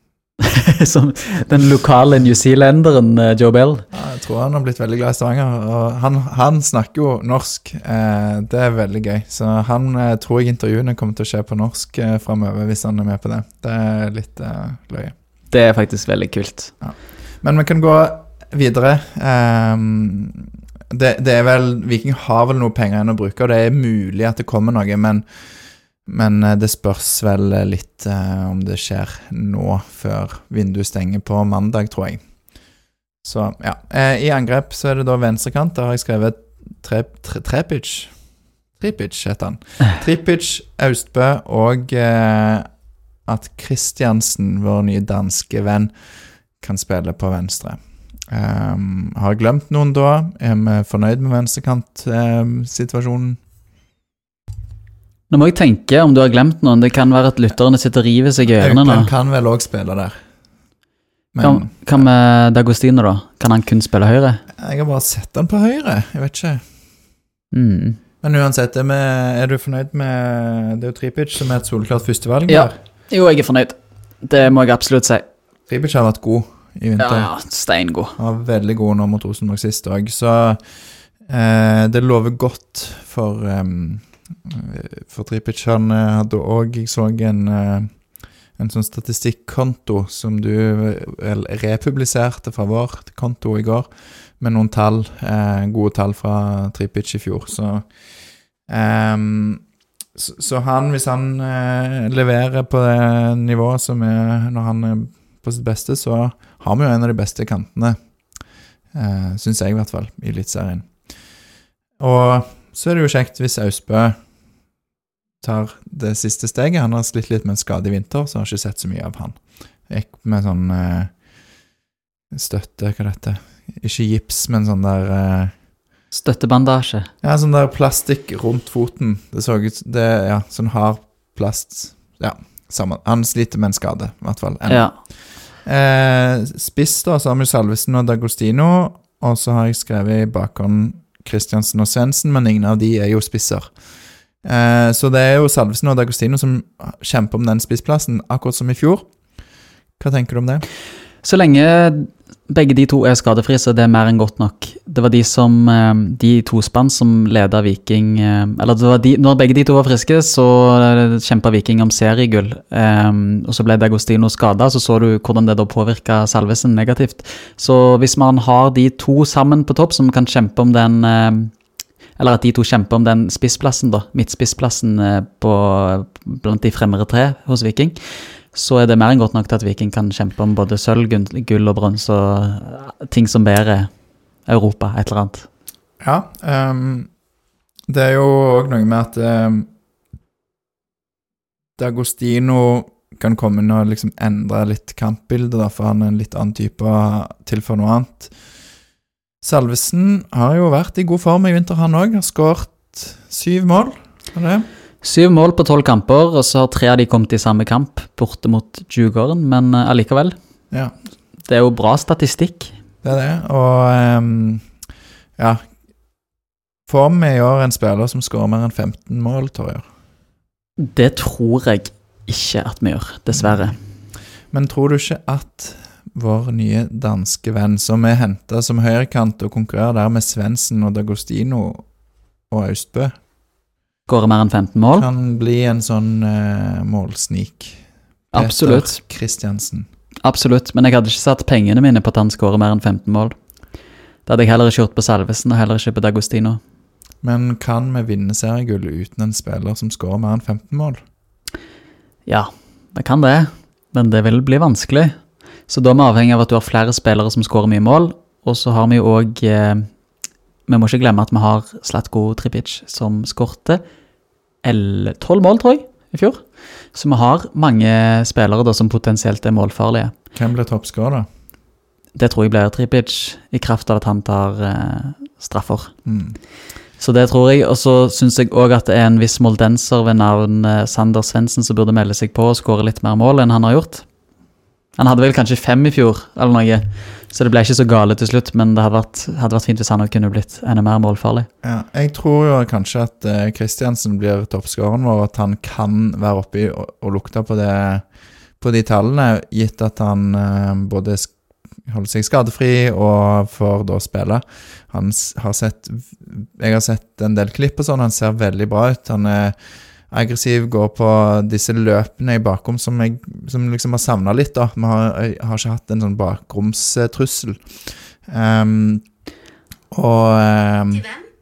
som den lokale New Zealanderen uh, Joe Bell. Ja, jeg tror han har blitt veldig glad i Stavanger, og han, han snakker jo norsk, eh, det er veldig gøy, så han eh, tror jeg intervjuene kommer til å skje på norsk eh, fremover hvis han er med på det. Det er litt eh, løye. Det er faktisk veldig kult. Ja. Men vi kan gå videre. Um, det, det er vel, Viking har vel noe penger enn å bruke, og det er mulig at det kommer noe, men Men det spørs vel litt eh, om det skjer nå før vinduet stenger på mandag, tror jeg. Så ja, eh, i angrep så er det da venstrekant, der har jeg skrevet tre, tre, Trepic. Tripic heter han. Tripic, Austbø og eh, at Kristiansen, vår nye danske venn, kan spille på venstre. Um, har jeg glemt noen da? Er vi fornøyd med venstrekant-situasjonen? Nå må jeg tenke om du har glemt noen. Det kan være at lytterne sitter og river seg i ørene nå. Han kan vel også spille der. Men, Hva, hva med D'Agostino da? Kan han kun spille høyre? Jeg har bare sett han på høyre, jeg vet ikke. Mm. Men uansett, er, med, er du fornøyd med det er jo Tripic som er et solklart førstevalg? Ja, der? jo, jeg er fornøyd. Det må jeg absolutt si. Tripic har vært god i vinter. Ja, ja, steingod. Han var veldig god nå mot Rosenborg sist dag, så eh, det lover godt for, um, for Tripic. Han hadde også, jeg så en, en sånn statistikkonto som du vel, republiserte fra vår konto i går, med noen tall, eh, gode tall fra Tripic i fjor, så um, Så, så han, hvis han eh, leverer på det nivået som er når han er på sitt beste, så har vi jo en av de beste kantene, eh, synes jeg i hvert fall, i Eliteserien. Og så er det jo kjekt hvis Austbø tar det siste steget. Han har slitt litt med en skade i vinter, så har jeg ikke sett så mye av han. Jeg gikk med sånn eh, støtte, hva er dette? Ikke gips, men sånn der... Eh, Støttebandasje. Ja, sånn der plastikk rundt foten. Det så ut, det, ja, sånn hard plast. Ja, sammen. Han sliter med en skade, i hvert fall. Ja. Eh, spiss da, så har vi Salvesen og D'Agostino, og så har jeg skrevet i bakhånd Kristiansen og Svendsen, men ingen av de er jo spisser. Eh, så det er jo Salvesen og D'Agostino som kjemper om den spissplassen, akkurat som i fjor. Hva tenker du om det? Så lenge begge de to er skadefri, så det er mer enn godt nok. Det var de som, de to spann som ledet Viking, eller det var de, når begge de to var friske, så kjempet Viking om seriegull, um, og så ble D'Agostino skadet, så så du hvordan det da påvirket Salvesen negativt. Så hvis man har de to sammen på topp, som kan kjempe om den, eller at de to kjemper om den spissplassen da, midtspissplassen på, blant de fremre tre hos Viking, så er det mer enn godt nok til at Viking kan kjempe om både sølv, gull og brons og ting som bærer Europa, et eller annet. Ja, um, det er jo også noe med at um, D'Agostino kan komme inn og liksom endre litt kampbildet, da, for han er en litt annen type til for noe annet. Salvesen har jo vært i god form i vinter, han også, har skåret syv mål, er det? Syv mål på tolv kamper, og så har tre av de kommet i samme kamp, borte mot Djurgården, men uh, allikevel. Ja. Det er jo bra statistikk. Det er det, og um, ja, får vi i år en spiller som skårer mer enn femten mål, tror jeg. Det tror jeg ikke at vi gjør, dessverre. Men tror du ikke at vår nye danske venn, som er hentet som høyrekant og konkurrerer der med Svendsen og D'Agostino og Austbø, Skårer mer enn femten mål? kan bli en sånn uh, målsnik? Peter Absolutt. Kristiansen. Absolutt, men jeg hadde ikke satt pengene mine på at han skårer mer enn femten mål. Det hadde jeg heller ikke gjort på Salvesen, og heller ikke på D'Agostino. Men kan vi vinne seriegull uten en spiller som skårer mer enn femten mål? Ja, vi kan det, men det vil bli vanskelig. Så da er vi avhengig av at du har flere spillere som skårer mye mål, og så har vi jo også, eh, vi må ikke glemme at vi har Zlatko Tripic som skårte tolv mål, tror jeg, i fjor. Så vi har mange spillere da, som potensielt er målfarlige. Hvem blir toppskårer da? Det tror jeg blir Tripic, i kraft av at han tar eh, straffer. Mm. Så det tror jeg, og så synes jeg også at det er en viss moldenser ved navn eh, Sander Svendsen som burde melde seg på og skåre litt mer mål enn han har gjort. Han hadde vel kanskje fem i fjor, eller noe, så det ble ikke så gale til slutt, men det hadde vært, hadde vært fint hvis han kunne blitt enda mer målfarlig. Ja, jeg tror jo kanskje at uh, Kristiansen blir toppskåren vår, at han kan være oppe i og, og lukte på, det, på de tallene, gitt at han uh, både holder seg skadefri og får da spille. Han har sett, jeg har sett en del klipp og sånn, han ser veldig bra ut, han er aggressiv, går på disse løpene i bakom som jeg som liksom har savnet litt da. Vi har, har ikke hatt en sånn bakromstrussel. Um, og um,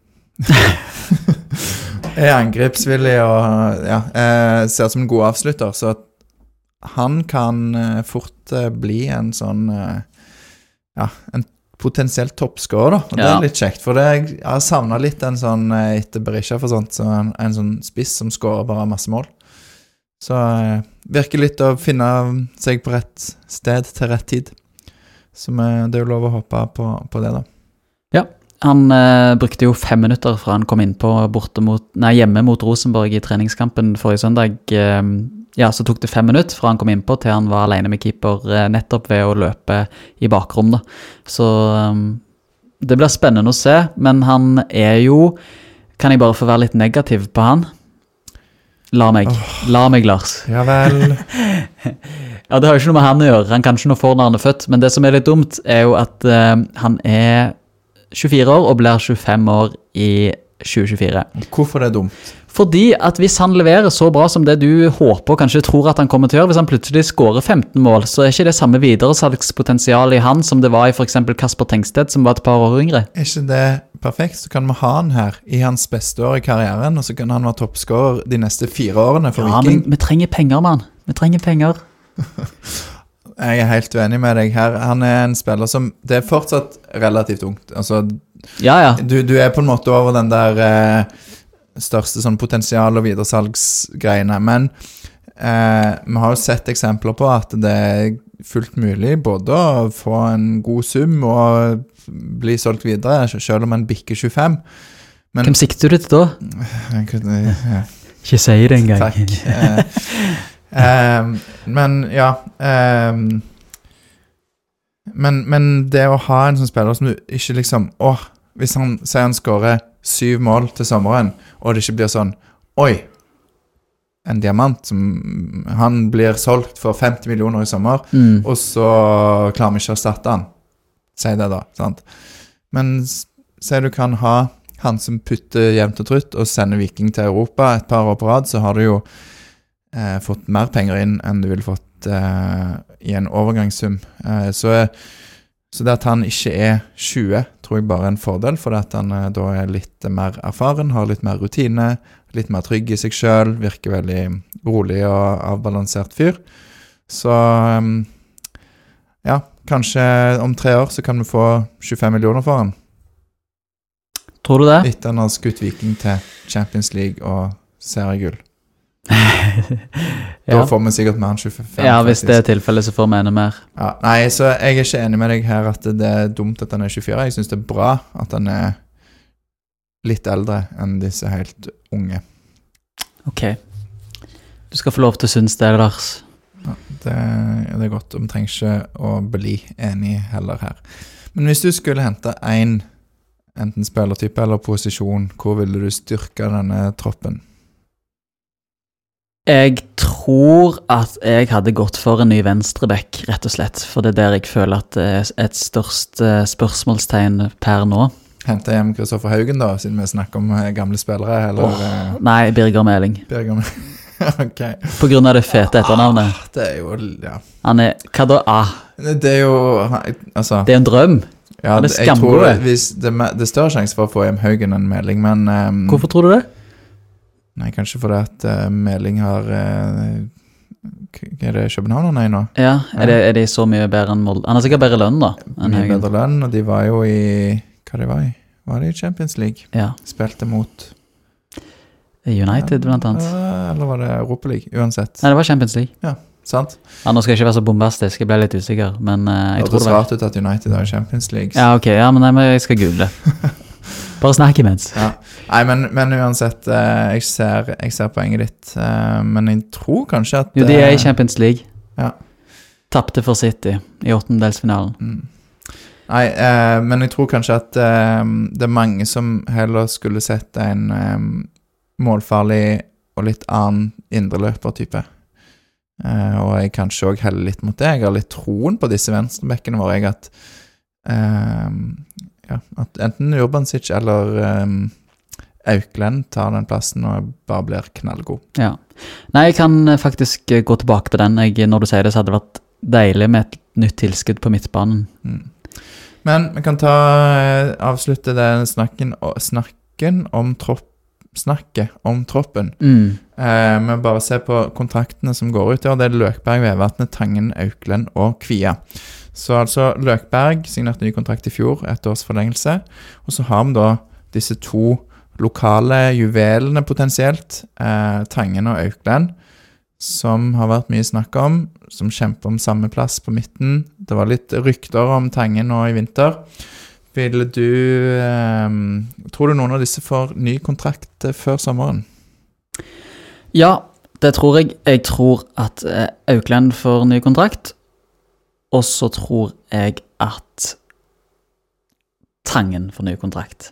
er angrepsvillig og ja, uh, ser som en god avslutter, så at han kan uh, fort uh, bli en sånn uh, ja, en potensielt toppskårer da, og det Ja. er litt kjekt, for det, jeg har savnet litt en sånn, eh, etter Berisha for sånt, så en, en sånn spiss som skårer bare masse mål. Så eh, virker litt å finne seg på rett sted til rett tid. Så eh, det er jo lov å håpe på, på det da. Ja, han eh, brukte jo fem minutter fra han kom inn på borte mot, nei, hjemme mot Rosenborg i treningskampen forrige søndag. Eh, ja, så tok det fem minutter fra han kom inn på til han var alene med keeper eh, nettopp ved å løpe i bakrom da. Så eh, det blir spennende å se, men han er jo, kan jeg bare få være litt negativ på han? La meg, oh. la meg Lars. Ja vel. Ja, det har jo ikke noe med han å gjøre, han kan ikke noe for når han er født, men det som er litt dumt er jo at eh, han er tjuefire år og blir tjuefem år i tjue tjuefire. Hvorfor det er dumt? Fordi at hvis han leverer så bra som det du håper og kanskje tror at han kommer til å gjøre, hvis han plutselig skårer femten mål, så er ikke det samme videresalgspotensial i han som det var i for eksempel Kasper Tengsted, som var et par år yngre. Er ikke det perfekt? Så kan vi ha han her i hans beste år i karrieren, og så kan han være toppskårer de neste fire årene for ja, Viking. Ja, men vi trenger penger, mann. Vi trenger penger. Jeg er helt uenig med deg her. Han er en spiller som, det er fortsatt relativt ungt. Altså, ja, ja. Du, du er på en måte over den der eh, største sånn potensial- og videresalgsgreiene, men eh, vi har jo sett eksempler på at det er fullt mulig både å få en god sum og bli solgt videre, selv om en bikker tjuefem. Men, hvem sikter du til da? Jeg kunne, ja. Ikke si det engang. Takk. Eh, Um, men ja um, men, men det å ha en sånn spiller som du ikke liksom åh, hvis han sier han skårer syv mål til sommeren og det ikke blir sånn oi, en diamant som han blir solgt for femti millioner i sommer mm. og så klarer vi ikke å erstatte han, si det da, sant? Men sier du kan ha han som putter jevnt og trutt og sender Viking til Europa et par år på rad, så har du jo Eh, fått mer penger inn enn du ville fått eh, i en overgangssum. Eh, så, så det at han ikke er tjue, tror jeg bare er en fordel, for at han eh, da er litt mer erfaren, har litt mer rutine, litt mer trygg i seg selv, virker veldig rolig og avbalansert fyr. Så um, ja, kanskje om tre år så kan vi få tjuefem millioner for han. Tror du det? Etter han har skutt Viking til Champions League og seriegull. ja. Da får vi sikkert mer enn tjuefem. Ja, hvis det er tilfellet så får vi enda mer. Ja, nei, så jeg er ikke enig med deg her at det er dumt at han er tjuefire. Jeg synes det er bra at han er litt eldre enn disse helt unge. Ok. Du skal få lov til å synes det, Lars. Ja, det, det er godt, og vi trenger ikke å bli enige heller her. Men hvis du skulle hente en enten spillertype eller posisjon, hvor ville du styrke denne troppen? Jeg tror at jeg hadde gått for en ny venstreback, rett og slett. For det er der jeg føler at det er et størst spørsmålstegn per nå. Hente hjem Kristoffer Haugen da, siden vi snakker om gamle spillere, eller? Oh, nei, Birger Meling. Birger Meling, ok. På grunn av det fete etternavnet. Ah, det er jo, ja. Han er, hva da? Ah. Det er jo, altså. Det er en drøm. Ja, det, jeg tror det, hvis det, det er større sjanse for å få hjem Haugen enn Meling, men... Um, hvorfor tror du det? Nei, kanskje fordi at uh, Meling har uh, er det København han er i nå? Ja, er, det, er de så mye bedre enn Molde? Han har sikkert bedre lønn da enn Mye Haugen. bedre lønn, og de var jo i hva de var i? Var de i Champions League? Ja. Spilte mot United blant annet. Eller var det Europa League, uansett? Nei, det var Champions League. Ja, sant. Ja, nå skal jeg ikke være så bombastisk, jeg ble litt usikker, men uh, jeg det tror det var... rart ut at United har Champions League. Ja, ok, ja, men, nei, men jeg skal google. Bare snakk imens. Ja. Nei, men, men uansett, uh, jeg, ser, jeg ser poenget ditt, uh, men jeg tror kanskje at... Jo, de er i Champions League. Ja. Tappte for City i åttendedelsfinalen. Mm. Nei, uh, men jeg tror kanskje at uh, det er mange som heller skulle sett en um, målfarlig og litt annen indreløper-type. Uh, og jeg kanskje også heller litt mot det. Jeg har litt troen på disse venstrebekkene våre, jeg at... Uh, Ja, at enten Urbansic eller um, Auklend tar den plassen og bare blir knallgod. Ja. Nei, jeg kan faktisk gå tilbake på den. Jeg, når du sier det, så hadde det vært deilig med et nytt tilskudd på midtbanen. Mm. Men vi kan ta avslutte den snakken, snakken om tropp, snakket om troppen. Mm. Eh, vi bare ser på kontraktene som går ut. Ja, det er Løkberg, Vevatnet, Tangen, Auklend og Kvia. Så altså Løkberg signerte ny kontrakt i fjor, ett års forlengelse. Og så har vi da disse to lokale juvelene potensielt, eh, Tangen og Aukland, som har vært mye snakk om, som kjemper om samme plass på midten. Det var litt rykter om Tangen nå i vinter. Vil du, eh, tror du noen av disse får ny kontrakt eh, før sommeren? Ja, det tror jeg. Jeg tror at eh, Aukland får ny kontrakt, og så tror jeg at Tangen får ny kontrakt.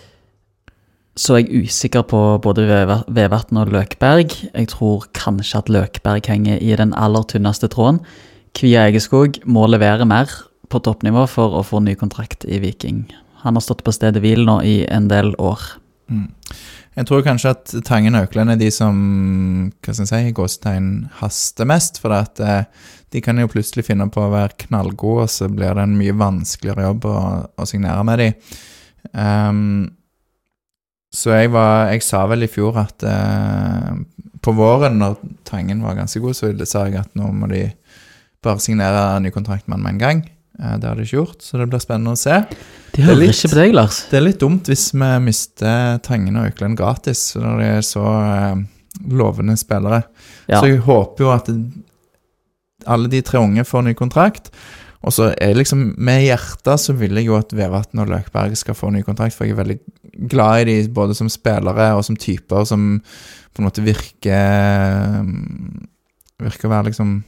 Så er jeg usikker på både Vevatn og Løkberg. Jeg tror kanskje at Løkberg henger i den aller tynneste tråden. Kvia Egeskog må levere mer på toppnivå for å få ny kontrakt i Viking. Han har stått på stedet hvil nå i en del år. Mm. Jeg tror kanskje at Tangen og Aukland er de som, hva skal jeg si, i gåsetegn haster mest, for at eh, de kan jo plutselig finne på å være knallgode, og så blir det en mye vanskeligere jobb å, å signere med de. Um, så jeg, var, jeg sa vel i fjor at eh, på våren, når Tangen var ganske god, så sa jeg at nå må de bare signere en ny kontrakt med en gang. Det har de ikke gjort, så det blir spennende å se. De hører litt, ikke på deg, Lars. Det er litt dumt hvis vi mister Tangen og Aukland gratis, når de er så eh, lovende spillere. Ja. Så jeg håper jo at det, alle de tre unge får ny kontrakt, og så er det liksom, med hjertet så vil jeg jo at Vevatn og Løkberg skal få ny kontrakt, for jeg er veldig glad i de, både som spillere og som typer, som på en måte virker, virker å være liksom,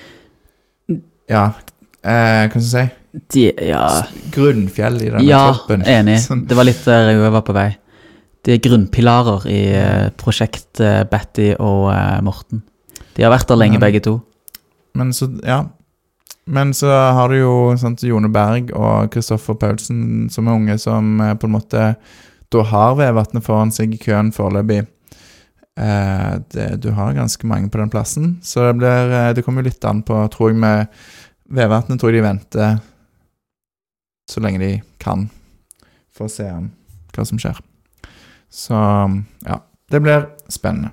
ja, Eh, hva skal jeg si? De, ja. Grunnfjell i denne ja, troppen. Ja, enig. Det var litt der jeg var på vei. De er grunnpilarer i uh, prosjekt uh, Betty og uh, Morten. De har vært der lenge, men, begge to. Men så, ja. Men så har du jo sant, Jone Berg og Kristoffer Paulsen som er unge, som uh, på en måte da har Vevatnet foran seg i køen foreløpig. Uh, det, du har ganske mange på den plassen, så det, blir, uh, det kommer jo litt an på, tror jeg, med Vevatnet tror jeg de venter så lenge de kan for å se hva som skjer. Så ja, det blir spennende.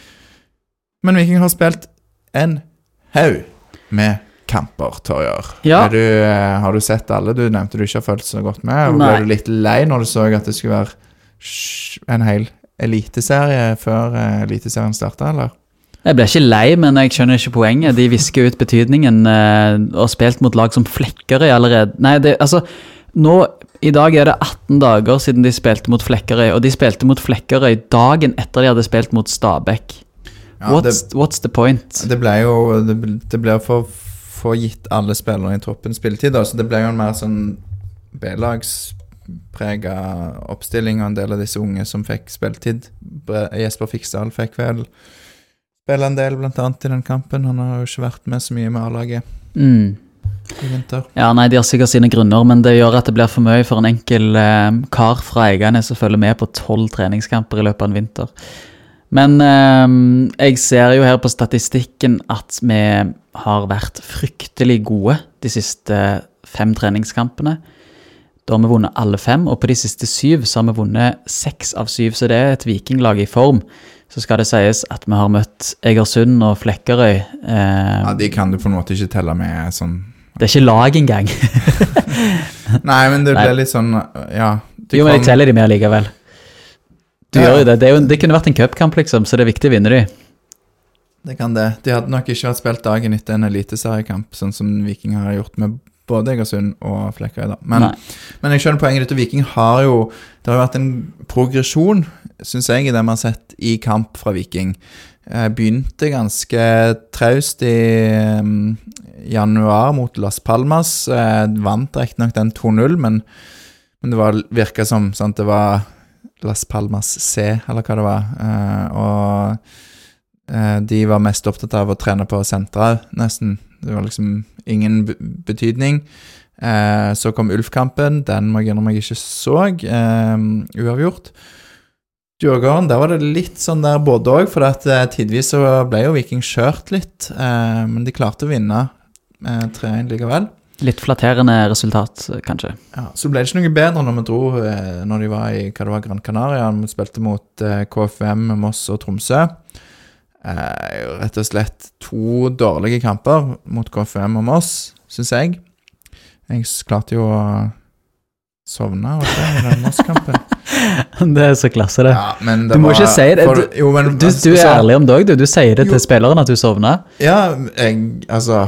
Men Viking har spilt en haug med kamper, Torjar. Ja. Er du, har du sett alle? Du nevnte du ikke har følt så godt med. Nei. Ble du litt lei når du så at det skulle være en hel eliteserie før eliteserien startet, eller? Jeg ble ikke lei, men jeg skjønner ikke poenget. De visker ut betydningen eh, og spilt mot lag som Flekkerøy allerede. Nei, det, altså, nå, i dag er det atten dager siden de spilte mot Flekkerøy, og de spilte mot Flekkerøy dagen etter de hadde spilt mot Stabæk. Ja, what's, det, what's the point? Det ble jo, det, det ble for, for gitt alle spillerne i troppen spilletid, så det ble jo en mer sånn B-lagspreget oppstilling, og en del av disse unge som fikk spilletid. Jesper Fiksdal fikk vel spiller en del blant annet i den kampen. Han har jo ikke vært med så mye med A-laget mm. i vinter. Ja, nei, de har sikkert sine grunner, men det gjør at det blir for mye for en enkel eh, kar fra Eiganes som følger med på tolv treningskamper i løpet av en vinter. Men eh, jeg ser jo her på statistikken at vi har vært fryktelig gode de siste fem treningskampene. Da har vi vunnet alle fem, og på de siste syv så har vi vunnet seks av syv, så det er et vikinglag i form. Så skal det sies at vi har møtt Egersund og Flekkerøy. Eh, ja, de kan du på en måte ikke telle med sånn... Det er ikke lag engang. Nei, men det ble litt sånn, ja... Jo, men jeg teller de med likevel. Du ja. Gjør jo det. Det, er jo, det kunne vært en cupkamp, liksom, så det er viktig å vinne de. Det kan det. De hadde nok ikke hatt spilt dagen etter en eliteseriekamp, sånn som Viking har gjort med både Egersund og Flekkerøy da. Men, men jeg skjønner poenget ditt, og Viking har jo, det har jo vært en progresjon, synes jeg, i det man har sett i kamp fra Viking. Jeg begynte ganske traust i um, januar mot Las Palmas, jeg vant rett nok den to null, men, men det var, virket som, sant, det var Las Palmas C, eller hva det var, uh, og uh, de var mest opptatt av å trene på sentra, nesten. Det var liksom ingen betydning. Eh, så kom Ulf-kampen, den må jeg gjennom jeg ikke så, eh, uavgjort. Djurgården, der var det litt sånn der både også, for at eh, tidvis så ble jo Viking kjørt litt, eh, men de klarte å vinne eh, tre en likevel. Litt flatterende resultat, kanskje. Ja, så ble det ikke noe bedre når vi dro, eh, når de var i, hva det var, Gran Canaria, vi spilte mot eh, K F M, Moss og Tromsø. Eh, rett og slett to dårlige kamper mot K F M og Moss, synes jeg. Jeg klarte jo å sovne også, i den Moss-kampen. Det er så klasse det. Ja, men det du må var, ikke si det. for, Du, jo, men, du, du er ærlig om det også, du. Du sier det Jo. til spilleren at du sovner. Ja, jeg, altså...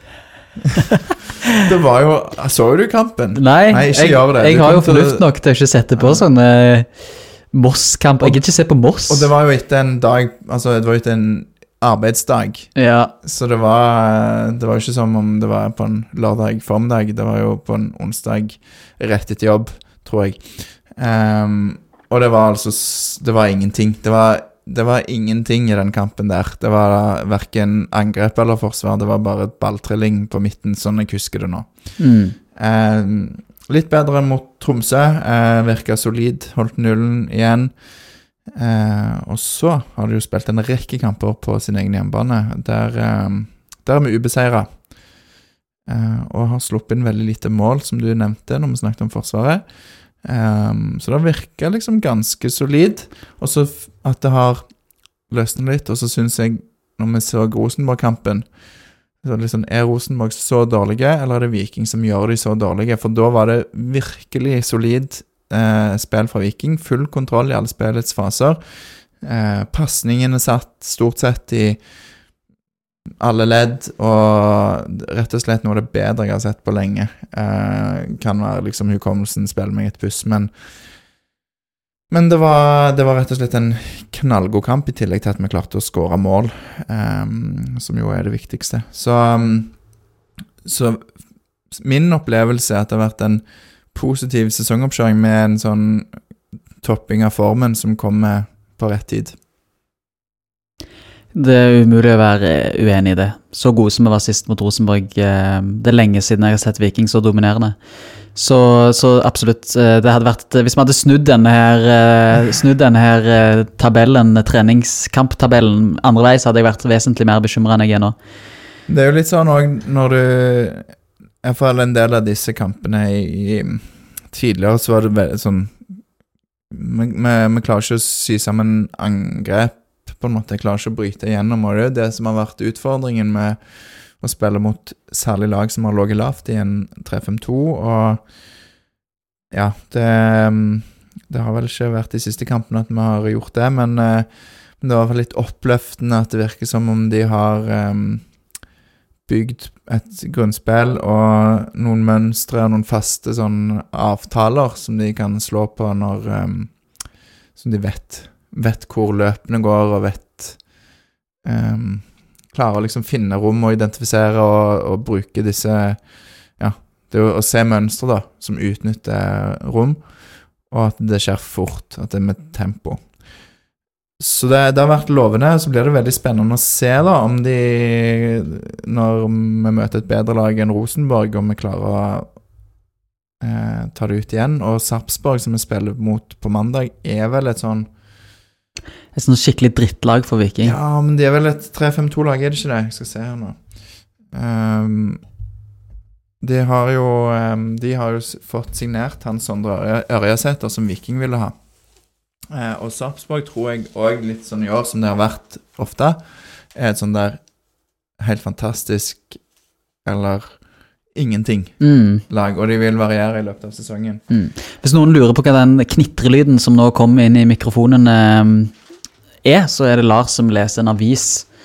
Det var jo... Så du kampen? Nei, Nei, ikke jeg, gjør det. jeg Du har jo kom til- fornuft nok til å ikke sette på sånne Moss-kamp. Jeg kan ikke se på Moss. Og det var jo etter en dag... Altså, det var jo etter en arbeidsdag. Ja, Så det var, det var jo ikke som om det var på en lørdag formiddag. Det var jo på en onsdag rett etter jobb, tror jeg. Ehm, og det var altså... s- Det var ingenting. Det var... Det var ingenting i den kampen der. Det var hverken angrep eller forsvar. Det var bare balltrilling på midten, sånn jeg husker det nå. mm. Eh, litt bedre mot Tromsø. Eh, virket solid. Holdt nullen igjen. Eh, og så har de jo spilt en rekke kamper på sin egen hjemmebane. Der, eh, der er vi ubeseiret. Eh, og har sluppet inn veldig lite mål, som du nevnte når vi snakket om forsvaret. Um, så det virker liksom ganske solid. Og så f- at det har løsnet litt. Og så synes jeg, når vi så Rosenborg-kampen, så er det liksom, er Rosenborg så dårlige, eller er det Viking som gjør de så dårlige? For da var det virkelig solid eh, spill fra Viking. Full kontroll i alle spillets faser. Eh, Passningene satt stort sett i alle ledd, og rett og slett noe av det bedre jeg har sett på lenge. Eh, kan være liksom hukommelsen spiller meg et puss, men men det var, det var rett og slett en knallgod kamp, i tillegg til at vi klarte å skåre mål, eh, som jo er det viktigste. Så, um, så min opplevelse er at det har vært en positiv sesongoppkjøring med en sånn topping av formen som kommer på rett tid. Det er umulig å være uenig i det. Så gode som vi var sist mot Rosenborg, eh, det er lenge siden jeg har sett Viking så dominerende. Så, så absolutt, eh, det hadde vært, hvis vi hadde snudd denne her, eh, snudd denne her eh, tabellen, treningskamptabellen andre vei, så hadde jeg vært vesentlig mer bekymret enn jeg er nå. Det er jo litt sånn også når du, i hvert fall en del av disse kampene i, i tidligere, så var det veldig sånn, vi, vi, vi klarer ikke å sy sammen angrep, på en måte. Jeg klarer ikke å bryte igjennom, og det er jo det som har vært utfordringen med å spille mot særlig lag som har ligget lavt i en tre fem to, og ja, det, det har vel ikke vært de siste kampene at vi har gjort det, men, men det var i hvert fall litt oppløftende at det virker som om de har um, bygd et grunnspill og noen mønstre og noen faste sånn avtaler som de kan slå på når um, som de vet vet hvor løpene går, og vet um, klarer å liksom finne rom og identifisere og, og bruke disse, ja, det å, å se mønstre da, som utnytter rom, og at det skjer fort, at det er med tempo. Så det, det har vært lovende, så blir det veldig spennende å se da, om de, når vi møter et bedre lag enn Rosenborg, om vi klarer å eh, ta det ut igjen. Og Sarpsborg, som vi spiller mot på mandag, er vel et sånn Et sånn skikkelig drittlag for Viking. Ja, men de er vel et tre fem to-lag, er det ikke det? Jeg skal se her nå. Um, de har jo um, De har jo s- fått signert han Sondre Ørja- Ørjasæter som Viking ville ha. Uh, og Sarpsborg tror jeg også litt sånn i år, som det har vært ofte, er et sånn der helt fantastisk eller ingenting Mm. lag, og de vil variere i løpet av sesongen. Mm. Hvis noen lurer på hva den knitrelyden som nå kommer inn i mikrofonen eh, er, så er det Lars som leser en avis.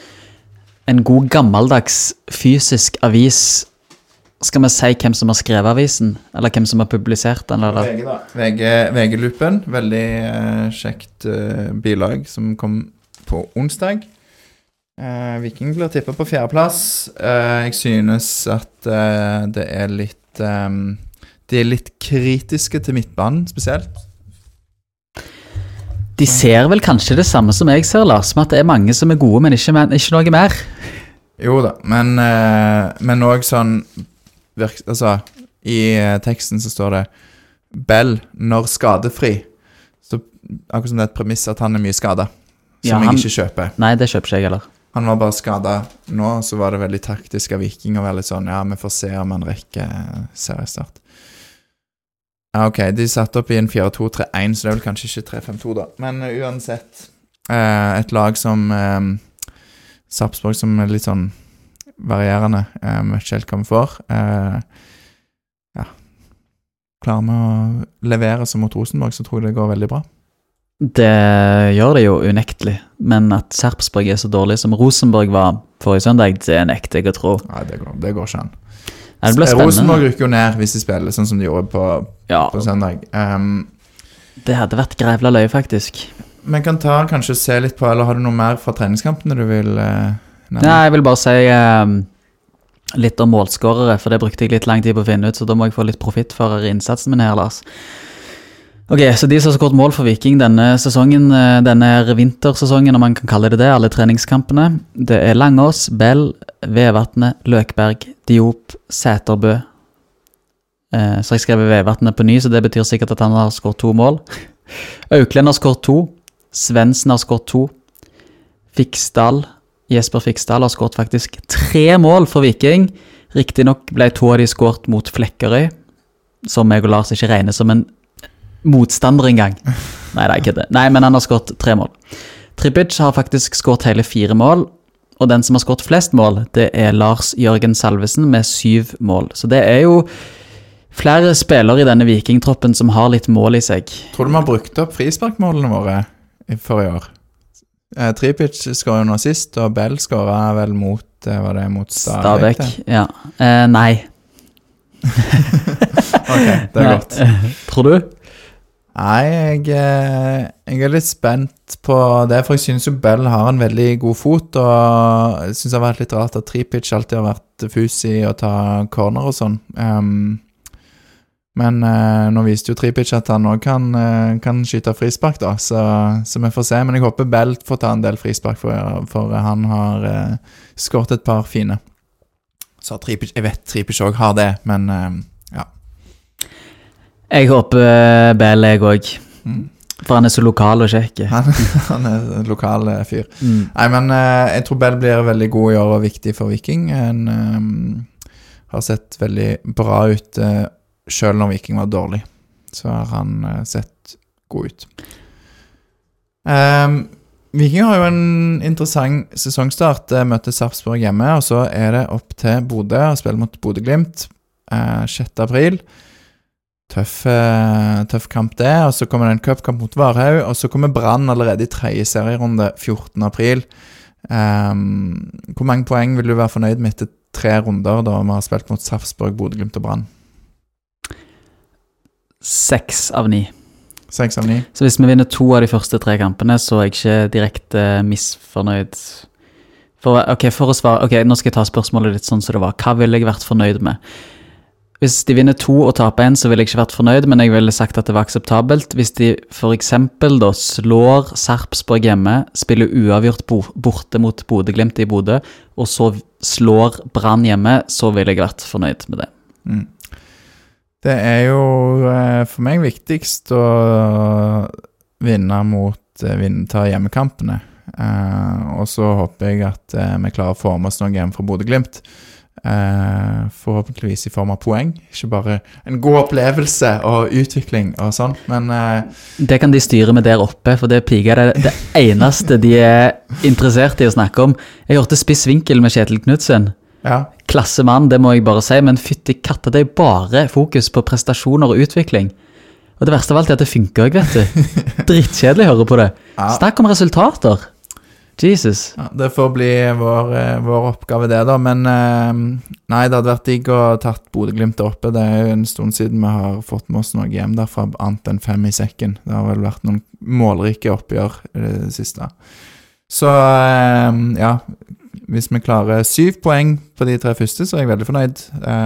En god gammeldags fysisk avis. Skal vi si hvem som har skrevet avisen? Eller hvem som har publisert den? Eller? V G da. V G, V G-lupen, veldig eh, kjekt eh, bilag som kom på onsdag. Eh, Viking blir tippet på fjerdeplass. Eh, jeg synes at eh, det er litt eh, de er litt kritiske til midtbanen, spesielt. De ser vel kanskje det samme som jeg ser, Lars, med at det er mange som er gode, men ikke, men ikke noe mer. Jo da, men, eh, men også sånn virk, altså, i eh, teksten så står det Bell når skadefri. Så akkurat som det er et premiss at han er mye skadet, som Ja, han- jeg ikke kjøper. Nei, det kjøper ikke jeg heller. Han var bare skadet nå, så var det veldig taktisk av Viking og veldig sånn, ja, vi får se om han rekker seriestart. Ja, ok, de satt opp i en fire to tre en, så det er vel kanskje ikke tre fem to da. Men uh, uansett, uh, et lag som um, Sarpsborg som er litt sånn varierende, um, vet ikke helt hva vi får. Uh, ja, klarer vi å levere som mot Rosenborg, så tror jeg det går veldig bra. Det gjør det jo unektelig, men at Sarpsborg er så dårlig som Rosenborg var forrige søndag, det nekter jeg å tro. Nei, det går, det går ikke an. Nei, det blir spennende. Rosenborg rykker jo ned hvis de spiller sånn som de gjorde på, ja, på søndag. Um, det hadde vært grevla løy, faktisk. Men kan ta kanskje se litt på, eller har du noe mer fra treningskampene du vil uh, nevne? Nei, jeg vil bare si um, litt om målskårere, for det brukte jeg litt lang tid på å finne ut, så da må jeg få litt profitt for innsatsen min her, Lars. Ok, så de som har skåret mål for Viking denne sesongen, denne vintersesongen, om man kan kalle det det, alle treningskampene, det er Langås, Bell, Vevatnet, Løkberg, Diop, Sæterbø. Eh, så jeg skrev Vevatnet på ny, så det betyr sikkert at han har skåret to mål. Auklend har skåret to, Svendsen har skåret to, Fiksdal, Jesper Fiksdal har skåret faktisk tre mål for Viking. Riktig nok ble to av de skåret mot Flekkerøy, som jeg og Lars ikke regner som en motstander en gang. Nei, det er ikke det. Nei, men han har skåret tre mål. Tripic har faktisk skåret hele fire mål, og den som har skåret flest mål, det er Lars Jørgen Salvesen med syv mål. Så det er jo flere spillere i denne vikingtroppen som har litt mål i seg. Tror du vi har brukt opp frisparkmålene våre i forrige år? Eh, Tripic skåret jo nå sist, og Bell skåret vel mot, eh, var det mot Stabæk? Stabæk, ja. Eh, nei. Ok, det er godt. Tror du? Nei, jeg, jeg er litt spent på det, for jeg synes jo Bell har en veldig god fot, og jeg synes det har vært litt rart at Tripic alltid har vært fus i å ta corner og sånn. Um, men uh, nå viste jo Tripic at han også kan, uh, kan skyte frispark da, så, så vi får se. Men jeg håper Bell får ta en del frispark, for, for han har uh, skåret et par fine. Så Tripic, jeg vet Tripic også har det, men uh, ja. Jeg håper Bell jeg også, mm. for han er så lokal og kjekk. Han, han er en lokal fyr. Mm. Nei, men uh, jeg tror Bell blir veldig god i år og viktig for Viking. Han um, har sett veldig bra ut, uh, selv når Viking var dårlig. Så har han uh, sett god ut. Um, Viking har jo en interessant sesongstart. De møter Sarpsborg hjemme, og så er det opp til Bodø og spiller mot Bodø-Glimt uh, sjette april. Tøff, tøff kamp det, og så kommer det en cupkamp mot Varhaug, og så kommer Brann allerede i tredje serierunde fjortende april. Um, hvor mange poeng vil du være fornøyd med etter tre runder da vi har spilt mot Sarpsborg, Bodø-Glimt og Brann? Seks av ni. Seks av ni. Så hvis vi vinner to av de første tre kampene, så er jeg ikke direkte misfornøyd. For, ok, for å svare, ok, nå skal jeg ta spørsmålet litt sånn som det var. Hva ville jeg vært fornøyd med? Hvis de vinner to og taper en, så ville jeg ikke vært fornøyd, men jeg ville sagt at det var akseptabelt. Hvis de for eksempel da slår Sarpsborg hjemme, spiller uavgjort borte mot Bodø-Glimt i Bodø, og så slår Brann hjemme, så ville jeg vært fornøyd med det. Mm. Det er jo for meg viktigst å vinne mot vinne, ta hjemmekampene. Uh, og så håper jeg at uh, vi klarer å få med oss noen hjem fra Bodø-Glimt. Uh, forhåpentligvis i form av poeng, ikke bare en god opplevelse og utvikling og sånn, men uh, det kan de styre med der oppe, for det piger det, det eneste de er interessert i å snakke om. Jeg hørte Spiss Vinkel med Kjetil Knudsen, ja. Klassemann, det må jeg bare si, men fytti katta, det er bare fokus på prestasjoner og utvikling, og det verste av alt er at det funker, jeg vet det drittkjedelig å høre på det. Ja. Snakk om resultater. Jesus. Ja, det får bli vår, vår oppgave det da, men nei, det hadde vært digg å tatt Bodø-Glimt oppe. Det er jo en stund siden vi har fått med oss noe hjem derfra, annet enn fem i sekken. Det har vel vært noen målrike oppgjør i det siste. Så ja, hvis vi klarer syv poeng på de tre første, så er jeg veldig fornøyd.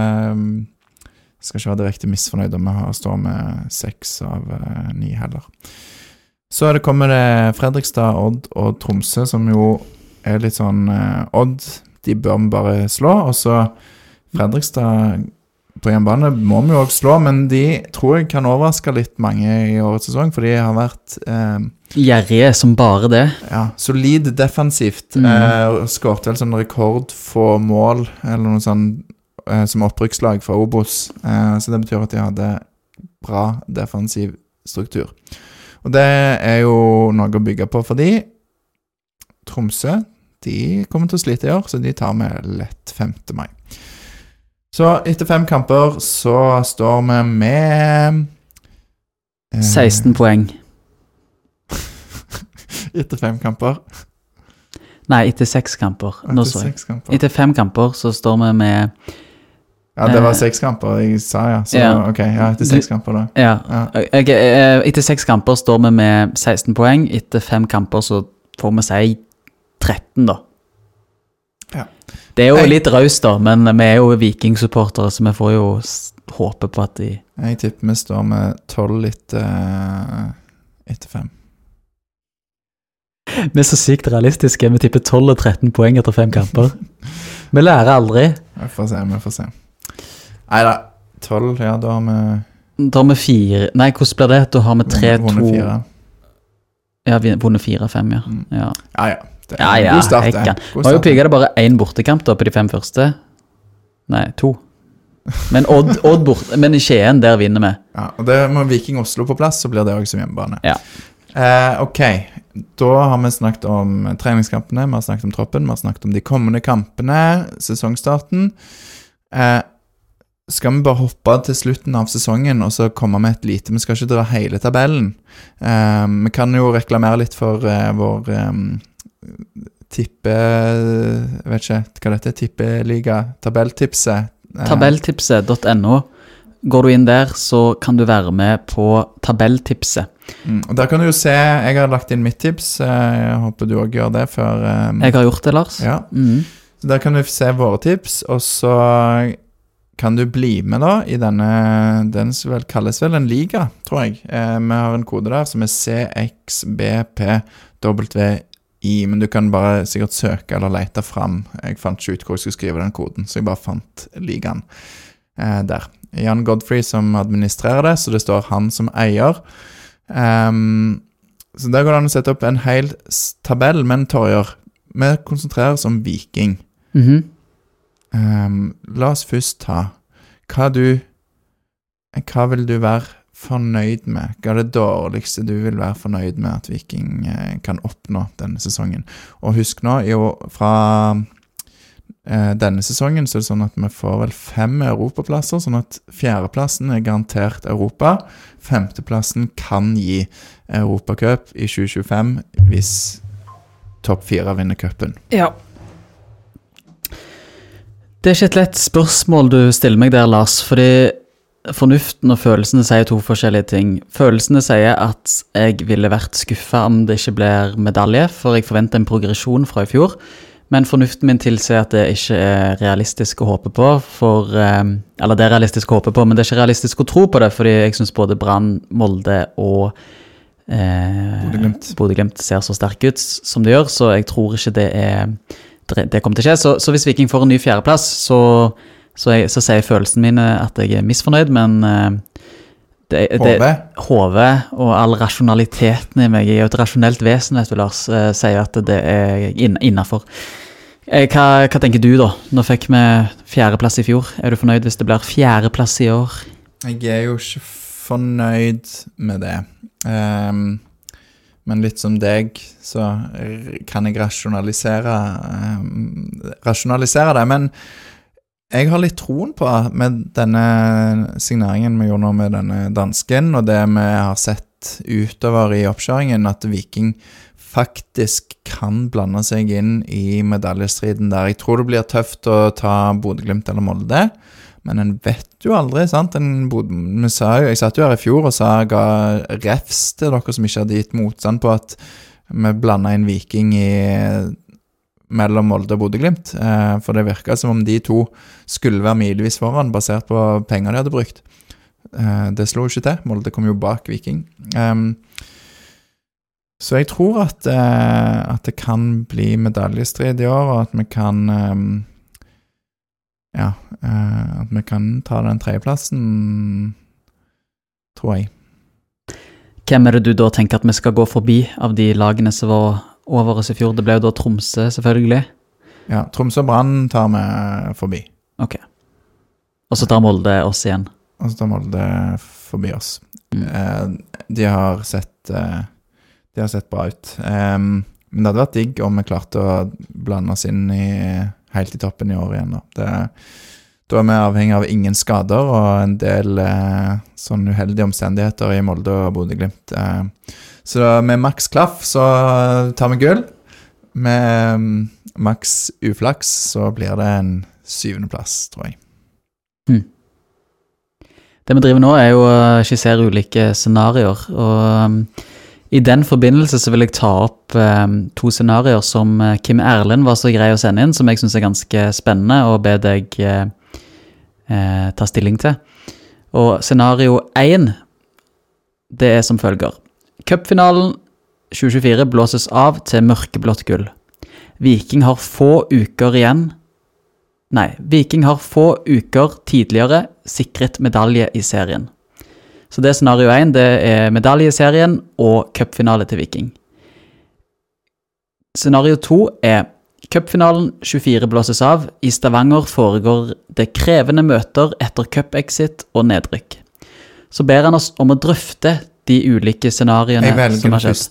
Jeg skal ikke være direkte misfornøyd om vi har stått med seks av ni heller. Så det kommer det Fredrikstad, Odd og Tromsø, som jo er litt sånn eh, Odd, de bør vi bare slå, og så Fredrikstad på hjemmebane må vi jo også slå, men de tror jeg kan overraske litt mange i årets sesong, for de har vært eh, gjerrige som bare det. Ja, solid defensivt, mm. eh, og skåret vel sånn rekord få mål, eller noe sånn eh, som opprykkslag for Obos, eh, så det betyr at de hadde bra defensiv struktur. Og det er jo noe å bygge på, fordi Tromsø, de kommer til å slite i år, så de tar med lett femte mai. Så etter fem kamper så står vi med eh, seksten poeng. Etter fem kamper. Nei, etter seks kamper. Nå Etter så jeg. seks kamper. Etter fem kamper så står vi med Ja, det var eh, seks kamper jeg sa, ja. Så ja. ok, ja, etter seks kamper da. Ja. Ja. Jeg, eh, etter seks kamper står vi med seksten poeng. Etter fem kamper så får vi si tretten, da. Ja. Det er jo Jeg- litt raust, da, men vi er jo Viking-supportere, så vi får jo s- håpe på at de Jeg tipper vi står med tolv etter, etter fem. Vi er så sykt realistiske. Vi tipper tolv og tretten poeng etter fem kamper. Vi lærer aldri. Vi får se, vi får se. Neida, tolv, ja, da har vi Da har vi fire Nei, hvordan blir det? Da har vi tre, vunnet to fire. Ja, vi har vunnet fire, fem, ja. Mm. Ja, Ja, ja. Det er ja, en ja god start, det. hekkan. God Nå har jo start. Pigga det bare én bortekamp da på de fem første. Nei, to. Men Odd, Odd bort, men i Skien, der vinner vi. Ja, og det med Viking Oslo på plass, så blir det også som hjemmebane. Ja. Eh, ok, da har vi snakket om treningskampene, vi har snakket om troppen, vi har snakket om de kommende kampene, sesongstarten. Eh, skal vi bare hoppe til slutten av sesongen, og så komme med et lite, vi skal ikke dra hele tabellen. Eh, vi kan jo reklamere litt for eh, vår eh, tippe, jeg vet ikke hva dette er, tippeliga, tabelltipset. Eh, Tabelltipset punktum no. Går du inn der, så kan du være med på tabelltipset. Mm, og der kan du jo se, jeg har lagt inn mitt tips, eh, jeg håper du også gjør det før. eh, Jeg har gjort det, Lars. Ja, Mhm. så der kan du se våre tips, og så kan du bli med da i denne, den som vel kalles vel en liga, tror jeg. Eh, vi har en kode der som er C X B P W I, men du kan bare sikkert søke eller lete fram. Jeg fant ikke ut hvor jeg skulle skrive den koden, så jeg bare fant ligaen eh, der. Jan Godfrey som administrerer det, så det står han som eier. Um, så der går det an å sette opp en hel s- tabell, men Torjer, vi konsentrerer oss om Viking. Mhm. Um, la oss først ta hva du hva vil du være fornøyd med? Hva er det dårligste du vil være fornøyd med at Viking eh, kan oppnå denne sesongen? Og husk nå, jo, fra eh, denne sesongen så er det sånn at vi får vel fem europaplasser, sånn at fjerdeplassen er garantert Europa. Femteplassen kan gi Europacup i tjue tjuefem hvis topp fire vinner cupen. Ja. Det er ikke et lett spørsmål du stiller meg der, Lars, fordi fornuften og følelsene sier to forskjellige ting. Følelsene sier at jeg ville vært skuffet om det ikke blir medalje, for jeg forventer en progresjon fra i fjor. Men fornuften min tilsier at det ikke er realistisk å håpe på, for, eller det er realistisk å håpe på, men det er ikke realistisk å tro på det, fordi jeg synes både Brann, Molde og eh, Bodø-Glimt. Bodø-Glimt ser så sterke ut som det gjør, så jeg tror ikke det er det kommer til å skje. Så, så hvis Viking får en ny fjerdeplass, så, så, jeg, så sier følelsen mine at jeg er misfornøyd, men eh, det, det, hodet og all rasjonaliteten i meg, jeg er jo et rasjonelt vesen, vet du, Lars, eh, sier at det er inn, innenfor. Eh, hva, hva tenker du da? Nå fikk vi fjerdeplass i fjor. Er du fornøyd hvis det blir fjerdeplass i år? Jeg er jo ikke fornøyd med det. Um, men litt som deg, så kan jeg rasjonalisere, um, rasjonalisere det. Men jeg har litt troen på med denne signeringen vi gjorde nå med denne dansken, og det vi har sett utover i oppkjøringen, at Viking faktisk kan blande seg inn i medaljestriden der. Jeg tror det blir tøft å ta Bodø-Glimt eller Molde, men en vet jo aldri, sant? En bod- vi sa jo, jeg satt jo her i fjor og sa, ga refs til dere som ikke hadde gitt motstand på at vi blandet inn Viking i mellom Molde og Bodø-Glimt, eh, for det virket som om de to skulle være milevis foran, basert på penger de hadde brukt. Eh, det slo ikke til, Molde kom jo bak Viking. Um, så jeg tror at, eh, at det kan bli medaljestrid i år, og at vi kan um, ja, eh, at vi kan ta den tredjeplassen, tror jeg. Hvem er det du da tenker at vi skal gå forbi av de lagene som var over oss i fjor? Det ble jo da Tromsø, selvfølgelig. Ja, Tromsø og Brann tar vi forbi. Ok. Og så tar Molde oss igjen. Og så tar Molde forbi oss. Mm. Eh, de har sett eh, de har sett bra ut. Um, men det hadde vært digg om vi klarte å blande oss inn i, helt i toppen i år igjen. Da. Det, da er vi avhengig av ingen skader og en del eh, sånn uheldige omstendigheter i Molde og Bodø/Glimt. Eh, så med maks klaff så tar vi gull. Med um, maks uflaks så blir det en syvende plass, tror jeg. Hmm. Det vi driver nå er jo å skissere ulike scenarier, og um, i den forbindelse så vil jeg ta opp um, to scenarier som Kim Erlend var så grei å sende inn, som jeg synes er ganske spennende, og be deg uh, uh, ta stilling til. Og scenario én, det er som følger. Cupfinalen tjue tjuefire blåses av til mørkeblått gull. Viking har få uker igjen Nei, Viking har få uker tidligere sikret medalje i serien. Så det er scenario én, det er medalje i serien og cupfinale til Viking. Scenario to er cupfinalen tjuefire blåses av. I Stavanger foregår det krevende møter etter cup-exit og nedrykk. Så ber han oss om å drøfte de ulike scenariene som har skjedd.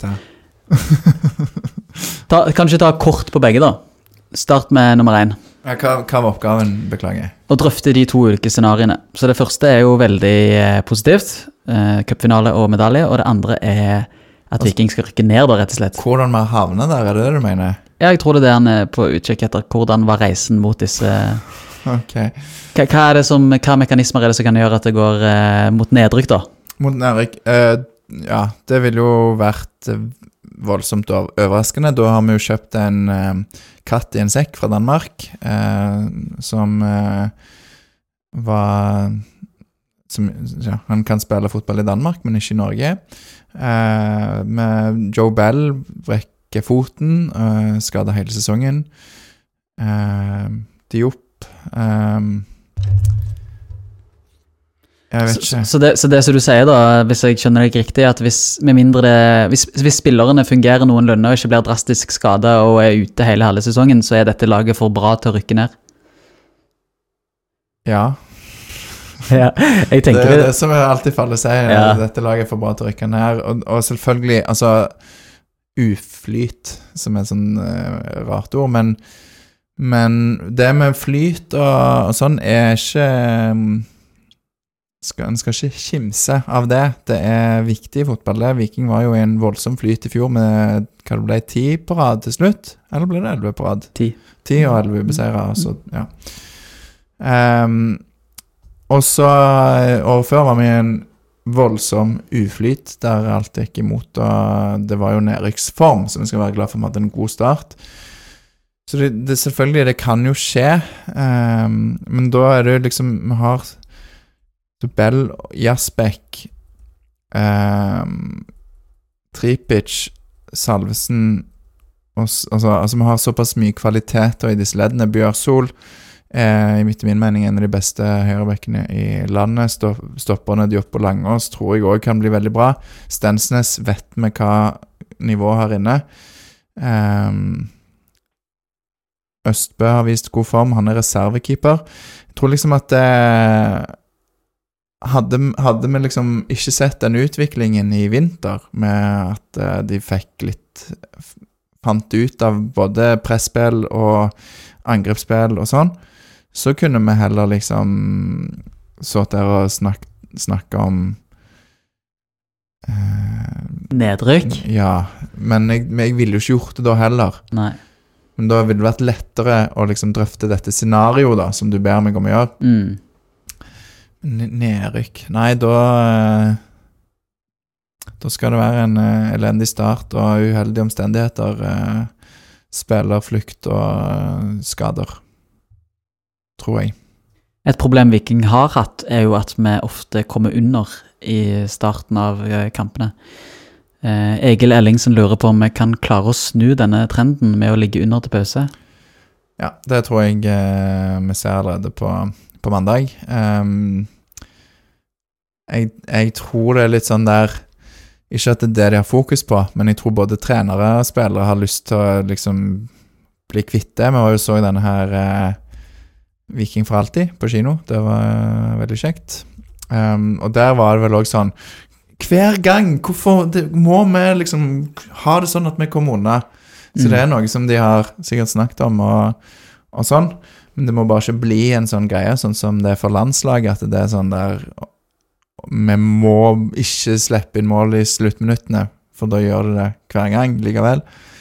ta, Kanskje ta kort på begge da. Start med nummer én. Ja, hva, hva var oppgaven, beklager? Å drøfte de to ulike scenariene. Så det første er jo veldig eh, positivt, eh, cupfinale og medalje, og det andre er at altså, Viking skal rykke ned da, rett og slett. Hvordan man havner der, er det det du mener? Ja, jeg tror det er han er på utkikk etter hvordan var reisen mot disse... Ok. Hva, hva, er det som, hva mekanismer er det som kan gjøre at det går eh, mot nedrykk da? Mot nedrykk? Eh, ja, det ville jo vært voldsomt overraskende. Da har vi jo kjøpt en eh, katt i en sekk fra Danmark, eh, som eh, var... Som, ja, han kan spille fotball i Danmark, men ikke i Norge. Eh, med Joe Bell brekker foten, eh, skader hele sesongen. Eh, Diop... Eh, jeg vet ikke. Så, så, det, så det som du sier da, hvis jeg skjønner deg riktig, at hvis, med mindre det, hvis, hvis spillerne fungerer noenlunde og ikke blir drastisk skadet og er ute hele halve sesongen, så er dette laget for bra til å rykke ned? Ja. Ja, jeg tenker det er det som jeg alltid faller seg, ja. Dette laget er for bra til å rykke ned, og, og selvfølgelig, altså, uflyt, som er et sånn uh, rart ord, men, men det med flyt og, og sånn er ikke... Um, Skal, en skal ikke kimse av det. Det er viktig i fotball. Viking var jo i en voldsom flyt i fjor med, hva det ble, ti på rad til slutt? Eller ble det elleve på rad? Ti. Ti og elleve beseiret, så ja. Um, og så, året før var vi i en voldsom uflyt, der alt gikk imot, og det var jo nedrykksform, så vi skal være glad for at vi hadde en god start. Så det, det selvfølgelig, det kan jo skje, um, men da er det jo liksom, vi har... Så Bell, Jasbæk, eh, Tripic, Salvesen, og, altså, altså vi har såpass mye kvaliteter i disse leddene. Bjørsol er i midt i min mening en av de beste høyrebekkene i landet. Stopperne Diop og Langås tror jeg også kan bli veldig bra. Stensnes vet vi hva nivå her inne. Eh, Østbø har vist god form, han er reservekeeper. Jeg tror liksom at det Hadde, hadde vi liksom ikke sett den utviklingen i vinter, med at uh, de fikk litt, fant ut av både presspill og angrepsspill og sånn, så kunne vi heller liksom sånn der og snak, snakke om uh, nedrykk? Ja, men jeg, men jeg ville jo ikke gjort det da heller. Nei. Men da ville det vært lettere å liksom drøfte dette scenarioet da, som du ber meg om å gjøre. Mm. Nedrykk. Nei, da da skal det være en uh, elendig start og uheldige omstendigheter, uh, spillerflukt og uh, skader, tror jeg. Et problem Viking har hatt er jo at vi ofte kommer under i starten av uh, kampene. Uh, Egil Ellingsen lurer på om vi kan klare å snu denne trenden med å ligge under til pause. Ja, det tror jeg uh, vi ser allerede på på mandag. Um, jeg, jeg tror det er litt sånn der, ikke at det er det de har fokus på, men jeg tror både trenere og spillere har lyst til å liksom bli kvitt det. Vi har jo så denne her eh, Viking for alltid på kino. Det var uh, veldig kjekt. Um, og der var det vel også sånn, hver gang, hvorfor det, må vi liksom ha det sånn at vi kommer unna? Så mm. det er noe som de har sikkert snakket om og, og sånn. Men det må bare ikke bli en sånn greie, sånn som det er for landslaget, at det er sånn der vi må ikke slippe inn mål i sluttminuttene, for da gjør det det hver gang likevel.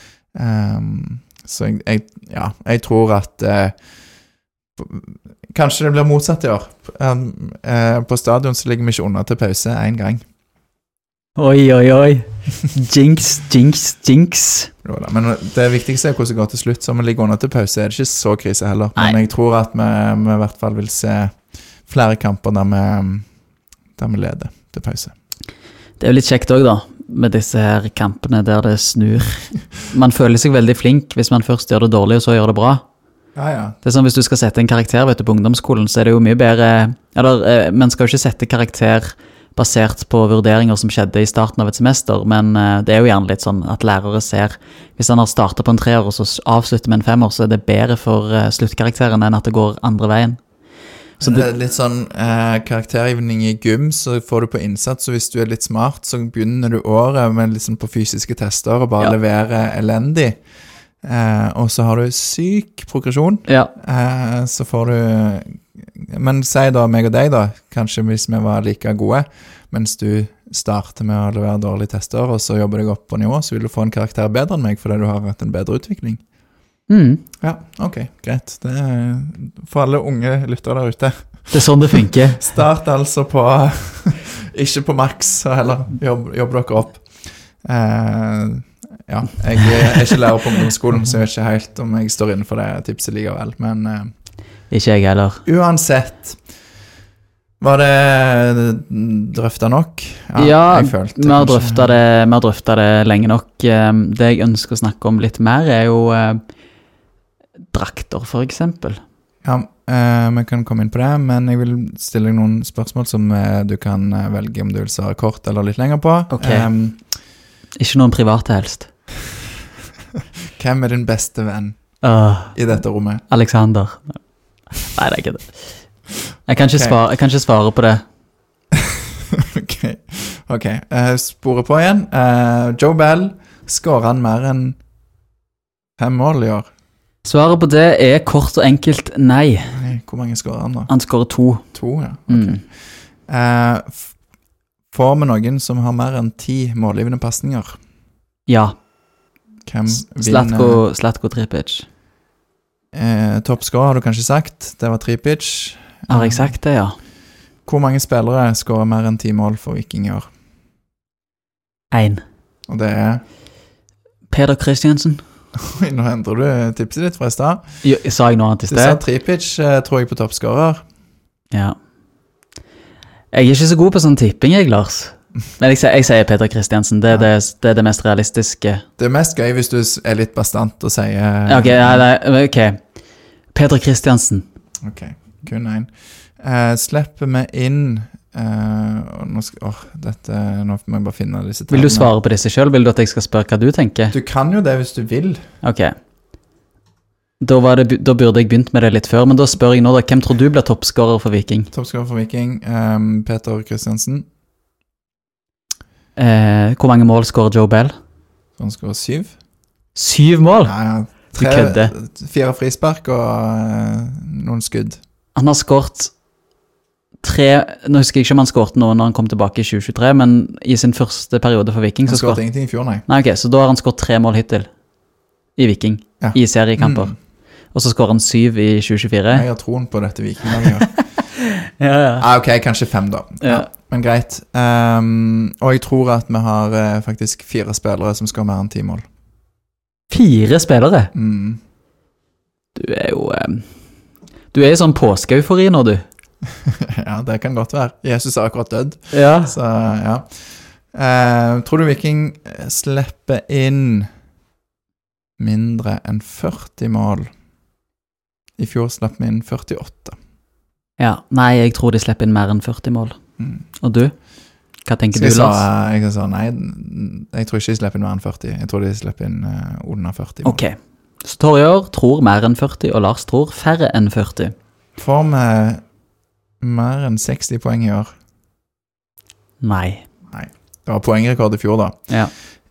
Um, så jeg, jeg, ja, jeg tror at uh, kanskje det blir motsatt i år. Um, uh, på stadion så ligger vi ikke under til pause en gang. Oi, oi, oi. Jinx, jinx, jinx. Men det viktigste er hvordan det går til slutt, så om vi ligger under til pause er det ikke så krise heller. Nei. Men jeg tror at vi, vi i hvert fall vil se flere kamper der vi, der vi leder til pause. Det er jo litt kjekt også da, med disse her kampene der det snur. Man føler seg veldig flink hvis man først gjør det dårlig og så gjør det bra. Ja, ja. Det er sånn hvis du skal sette en karakter vet du, på ungdomsskolen, så er det jo mye bedre, eller eh, man skal jo ikke sette karakter basert på vurderinger som skjedde i starten av et semester, men eh, det er jo gjerne litt sånn at lærere ser, hvis han har startet på en treer og så avslutter med en femmer, så er det bedre for eh, sluttkarakteren enn at det går andre veien. Så det er litt sånn eh, karaktergivning i gym, så får du på innsats, så hvis du er litt smart, så begynner du året med liksom på fysiske tester og bare Ja. levere elendig. Eh, og så har du syk progresjon, Ja, eh, så får du, men si da meg og deg da, kanskje hvis vi var like gode, mens du starter med å levere dårlige tester, og så jobber deg opp på nivå, så vil du få en karakter bedre enn meg, fordi du har hatt en bedre utvikling. mm. Ja, ok, greit. Det er for alle unge lyttere der ute. det er sånn det funker. Start altså på, ikke på maks, så heller jobb, jobb dere opp. Eh, ja, jeg er ikke lærer på ungdomsskolen, så jeg vet ikke helt om jeg står inne for det tipset likevel. Men eh, Ikke jeg heller. uansett, var det drøftet nok? Ja, jeg følte vi har kanskje- drøftet det, vi har drøftet det lenge nok. Eh, Det jeg ønsker å snakke om litt mer er jo eh, drakter, for eksempel. Ja, eh, vi kan komme inn på det, men jeg vil stille deg noen spørsmål som eh, du kan eh, velge om du vil svare kort eller litt lenger på. Ok. Em, Ikke noen private helst. hvem er din beste venn Åh, i dette rommet? Alexander. Nei, det er ikke det. Jeg kan ikke, Ok. svare, jeg kan ikke svare på det. Ok, ok. Eh, sporet på igjen. Eh, Joe Bell, skårer han mer enn fem mål i år? Svaret på det er kort og enkelt nei. Nei, hvor mange skårer han da? Han skårer to. To, ja. Mm. Eh, f- får vi noen som har mer enn ti målgivende passninger? Ja. Hvem Zlatko, vinner? Zlatko Tripic. Eh, Toppskårer har du kanskje sagt. Det var Tripic. Har jeg sagt det, ja? Hvor mange spillere skårer mer enn ti mål for Viking i år? Ein. Og det er... Peder Christiansen. Oi, nå endrer du tipset ditt fra i stad. Jo, sa jeg noe annet i Du sa sted? Tripic, eh, tror jeg, på toppskårer. Ja. Jeg er ikke så god på sånn tipping, jeg, Lars. Men jeg, sier- jeg sier Peder Christiansen. Det er, Ja. det, det er det mest realistiske. Det er mest gøy hvis du s- er litt bastant og sier... Ja, Ok, nei, nei, ok. Peder Christiansen. Ok, kun en. Eh, slipper vi inn... eh, og nå skal... Åh, dette... Nå må jeg bare finne disse Vil du svare på disse selv? Vil du at jeg skal spørre hva du tenker? Du kan jo det hvis du vil. Ok. Da, var det, da burde jeg begynt med det litt før, men da spør jeg nå da, hvem tror du blir toppskårer for Viking? Toppskårer for Viking, um, Peter Christiansen. Eh, hvor mange mål skårer Joe Bell? Han skårer syv. Syv mål? Ja, ja. Du kødder. Fire frispark og eh, noen skudd. Han har skåret tre, nå husker jeg ikke om han skåret noe når han kom tilbake i tjue tjuetre, men i sin første periode for Viking, Han så skåret skåret ingenting i fjor, nei. Nei, ok, så da har han skåret tre mål hittil i Viking, Ja. i seriekamper. Mm. Og så skårer han syv i tjue tjuefire. Jeg har troen på dette Viking-laget. Ja, ja. ah, ok, kanskje fem da. Ja. Men greit. Um, og jeg tror at vi har eh, faktisk fire spillere som skal ha mer enn ti mål. Fire spillere. Mm. Du er jo eh, Du er i sånn påskeeufori nå, du. Ja, det kan godt være. Jesus har akkurat dødd. Ja. Så, ja. Eh, tror du Viking slipper inn mindre enn førti mål? I fjor slapp vi inn førtiåtte. Ja, nei, jeg tror de slipper inn mer enn førti mål. Mm. Og du? Hva tenker Så jeg du, sa, Lars? jeg sa nei, jeg tror ikke de slipper inn mer enn førti. Jeg tror de slipper inn eh, under førti mål. Ok, så Torjer tror mer enn førti, og Lars tror færre enn førti. Får vi mer enn seksti poeng i år? Nei. Det var poengrekord i fjor da. Ja.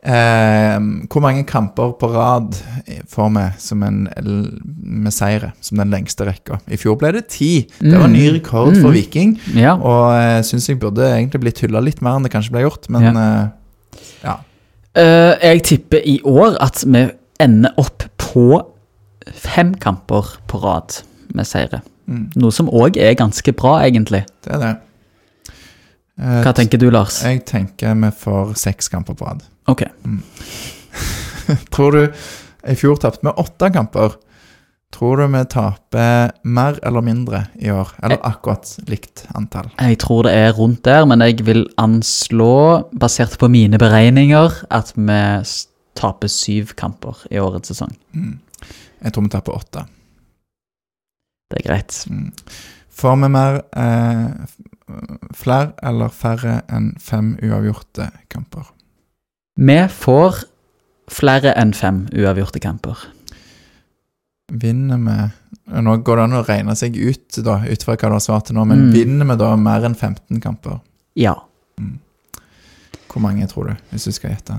Eh, hvor mange kamper på rad får vi som en, med seire, som den lengste rekka? I fjor ble det ti. Det var ny rekord Mm. for Viking, Ja. og jeg synes jeg burde egentlig blitt hyllet litt mer enn det kanskje ble gjort, men ja. ja. Uh, jeg tipper i år at vi ender opp på fem kamper på rad med seire. Mm. Noe som også er ganske bra, egentlig. Det er det. Eh, Hva tenker du, Lars? Jeg tenker vi får seks kamper på rad. Ok. Mm. Tror du, i fjor tappte vi åtte kamper. Tror du vi taper mer eller mindre i år? Eller akkurat likt antall? Jeg tror det er rundt der, men jeg vil anslå, basert på mine beregninger, at vi s- taper syv kamper i årets sesong. Mm. Jeg tror vi taper åtte. Det er greit. Mm. Får vi mer eh, f- flere eller færre enn fem uavgjorte kamper? Vi får flere enn fem uavgjorte kamper. Vinner vi Nå går det an å regne seg ut da, ut fra hva du har svart til nå, men Mm. vinner vi da mer enn femten kamper? Ja. Mm. Hvor mange tror du, hvis du skal gjette?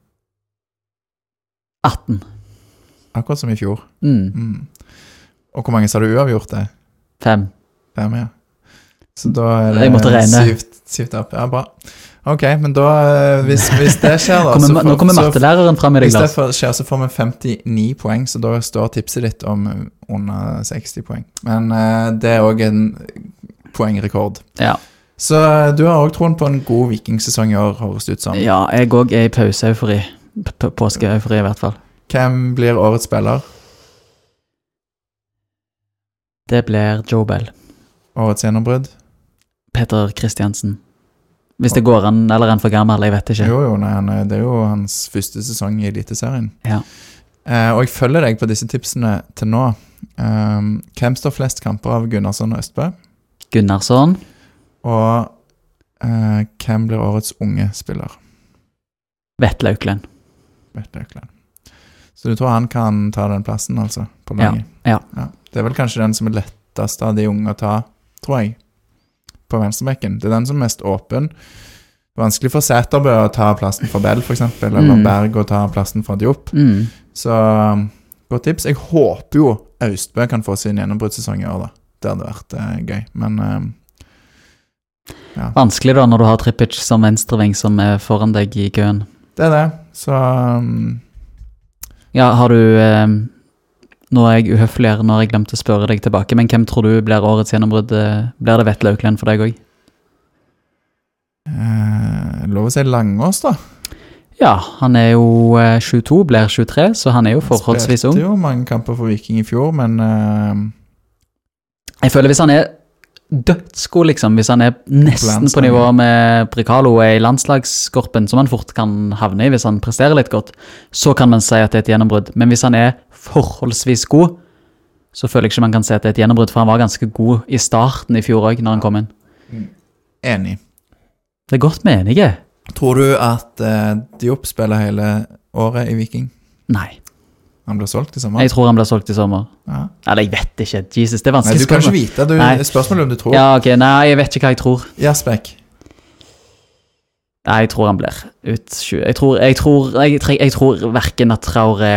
atten. Akkurat som i fjor. Mm. Mm. Og hvor mange sa du uavgjort det? Fem. Fem, ja. Så da er det Jeg måtte regne. syvt, syvt opp. Ja, bra. Ok, men da, eh, hvis, hvis det skjer da, Kommer, så ma- får- nå kommer så- mattelæreren frem i deg, hvis det Lars. får- skjer, så får vi femtini poeng, så da står tipset ditt om under seksti poeng. Men eh, det er også en poengrekord. Ja. Så eh, du har også troen på en god vikingsesong i år, høres det ut som. ja, jeg òg er i pauseeufori. P- Påskeeufori, i hvert fall. Hvem blir årets spiller? Det blir Joe Bell. Årets gjennombrudd? Peter Kristiansen. Hvis det går an, eller er han for gammel, jeg vet ikke. Jo, jo, nei, han er- det er jo hans første sesong i Eliteserien. Ja. Eh, og jeg følger deg på disse tipsene til nå. Um, hvem står flest kamper av Gunnarsson og Østbø? Gunnarsson. Og eh, hvem blir årets unge spiller? Vetle Auklend. Vetle Auklend. Så du tror han kan ta den plassen, altså? På Ja, laget? ja. Det er vel kanskje den som er lettest av de unge å ta, tror jeg, på venstrebekken. Det er den som er mest åpen. Vanskelig for Sæterbø å ta plassen for Bell, for eksempel, eller Mm. Berg å ta plassen for Diop. Mm. Så um, godt tips. Jeg håper jo Austbø kan få sin gjennombruddssesong i år, da. Det hadde vært eh, gøy, men um, ja. Vanskelig da, når du har Trippic som venstreving som er foran deg i køen. Det er det. Så um, Ja, har du eh, Nå er jeg uhøflig her, nå har jeg glemt å spørre deg tilbake, men hvem tror du blir årets gjennombrudd? Eh, Blir det Vetle Auklend for deg òg? eh, lov å si Langås, da. Ja, han er jo eh, tjueto, blir tjuetre, så han er jo forholdsvis ung. Spilte jo mange kamper for Viking i fjor, men eh, Jeg føler hvis han er dødsgod, liksom, hvis han er nesten på nivå med Bricalo og er i landslagsskorpen, som han fort kan havne i hvis han presterer litt godt, så kan man si at det er et gjennombrudd. Men hvis han er forholdsvis god, så føler jeg ikke man kan si at det er et gjennombrudd, for han var ganske god i starten i fjor også, når han kom inn. enig. Det er godt med enige. Tror du at eh, Diop spiller hele året i Viking? Nei, Han blir solgt i sommer? jeg tror han blir solgt i sommer. Ja. Eller jeg vet ikke, Jesus, det er Nei, vanskelig. du kan ikke vite. Du, Nei. spørsmålet er om du tror. Ja, ok, nei, jeg vet ikke hva jeg tror. Jasbekk. Nei, jeg tror han blir ut tjue. Jeg tror, jeg tror, jeg, jeg, jeg tror hverken at Traoré...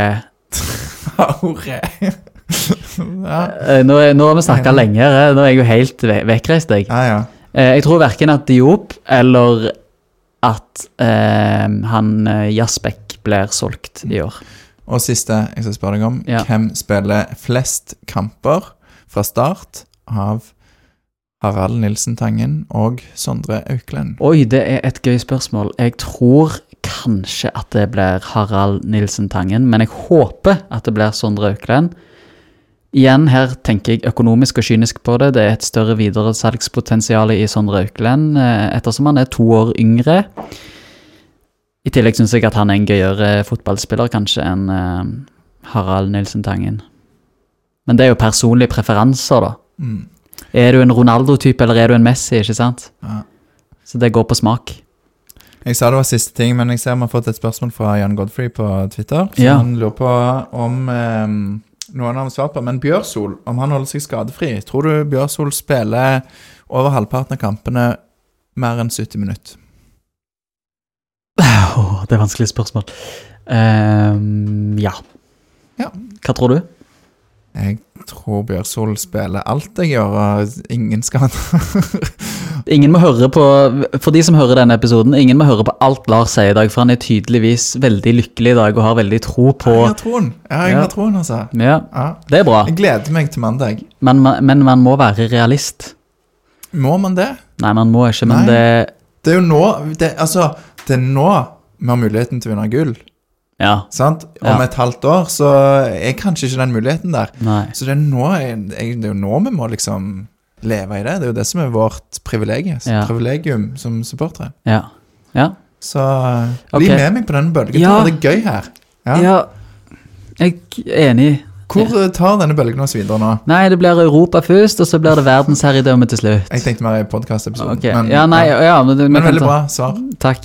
Aure. ja. Eh, Nå, er- nå har vi snakket lenge her, eh. Nå er jeg jo helt ve- vekkreist, jeg. ja, ja. Eh, Jeg tror hverken at Diop eller at eh, han eh, Jasbekk blir solgt i år. Og siste jeg skal spørre deg om. Ja. Hvem spiller flest kamper fra start av Harald Nilsen Tangen og Sondre Auklend? Oi, det er et gøy spørsmål. Jeg tror kanskje at det blir Harald Nilsen Tangen, men jeg håper at det blir Sondre Auklend. Igjen, her tenker jeg økonomisk og kynisk på det. Det er et større videre salgspotensial i Sondre Auklend, eh, ettersom han er to år yngre. I tillegg synes jeg at han er en gøyere fotballspiller kanskje enn eh, Harald Nilsen Tangen. Men det er jo personlige preferanser da. Mm. Er du en Ronaldo-type, eller er du en Messi, ikke sant? Ja. Så det går på smak. Jeg sa det var siste ting, men jeg ser vi har fått et spørsmål fra Jan Godfrey på Twitter. Så Ja. han lurer på om eh, noen har svart på, men Bjørsol, om han holder seg skadefri, tror du Bjørsol spiller over halvparten av kampene mer enn sytti minutter? Åh, det er vanskelig spørsmål. Um, ja. Ja. Hva tror du? Jeg tror Bjørsol spiller alt jeg gjør, og ingen skal Ingen må høre på, for de som hører denne episoden, ingen må høre på alt Lars sier i dag, for han er tydeligvis veldig lykkelig i dag og har veldig tro på... Jeg har troen, jeg Ja. har troen, altså. Ja, Ja. det er bra. Jeg gleder meg til mandag. Men, man- men man må være realist. Må man det? Nei, man må ikke, men Nei. det... Det er jo nå, det, altså, det er nå vi har muligheten til å vinne gull, Ja, sant? Om Ja. et halvt år, så er kanskje ikke den muligheten der. nei. Så det er, nå, jeg, det er jo nå vi må liksom leve i det. Det er jo det som er vårt privilegium, Ja. privilegium som supportere. Ja. Ja. Så bli Ok. med meg på denne bølgen. Ja. Det er gøy her. Ja. Ja, jeg er enig. Hvor eh, tar denne bølgen oss videre nå? Nei, det blir Europa først, og så blir det verdensherredømme til slutt. Jeg tenkte mer i podcast-episoden. Ok, ja, nei, ja, men, det- men vi kan veldig ta- bra svar. Takk.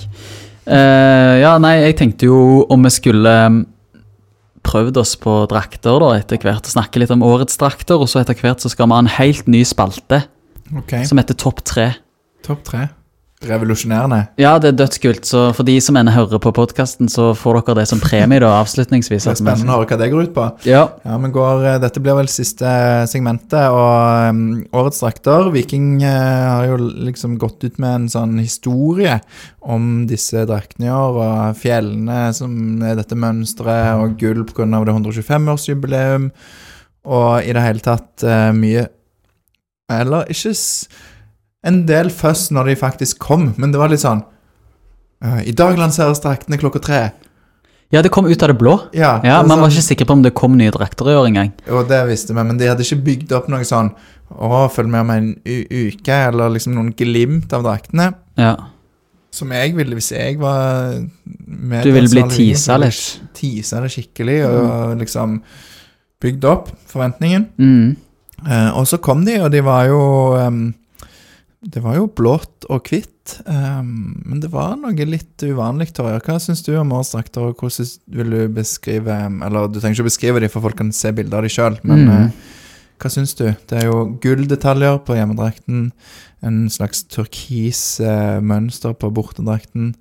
Eh, ja, nei, jeg tenkte jo om vi skulle um, prøvd oss på drakter da, etter hvert, og snakke litt om årets drakter, og så etter hvert så skal vi ha en helt ny spalte, Ok, som heter Topp tre. topp tre. Revolusjonerende. Ja, det er dødskult, så for de som ennå hører på podcasten, så får dere det som premie da, avslutningsvis. Det er spennende å høre hva det går ut på. Ja, Ja, men går, eh, dette blir vel siste segmentet, og um, årets drakter. Viking eh, har jo liksom gått ut med en sånn historie om disse draktene i år, og fjellene som er dette mønstret, og gull på grunn av det hundre og tjuefem-årsjubileum, og i det hele tatt eh, mye, eller ikke s en del først når de faktisk kom, men det var litt sånn, eh, i dag lanseres draktene klokka tre. ja, det kom ut av det blå. Ja, Ja, det er Man var sånn- ikke sikker på om det kom nye drakter i år engang. Og det visste vi, men de hadde ikke bygd opp noe sånn, å, følg med om en u uke, eller liksom noen glimt av draktene, Ja, som jeg ville, hvis jeg var med. Du ville bli på en sal i Viking, teaset så ville litt. jeg Teaset det skikkelig, og liksom bygd opp forventningen. mm. Eh, og så kom de, og de var jo, em, det var jo blått og hvitt, em, men det var noe litt uvanlig, Torje. Hva synes du om årsdrakter, og hvordan vil du beskrive, eller du trenger ikke beskrive dem, for folk kan se bilder av dem selv, men Mm. eh, hva synes du? Det er jo gulldetaljer på hjemmedrakten, en slags turkis eh, mønster på bortedrakten.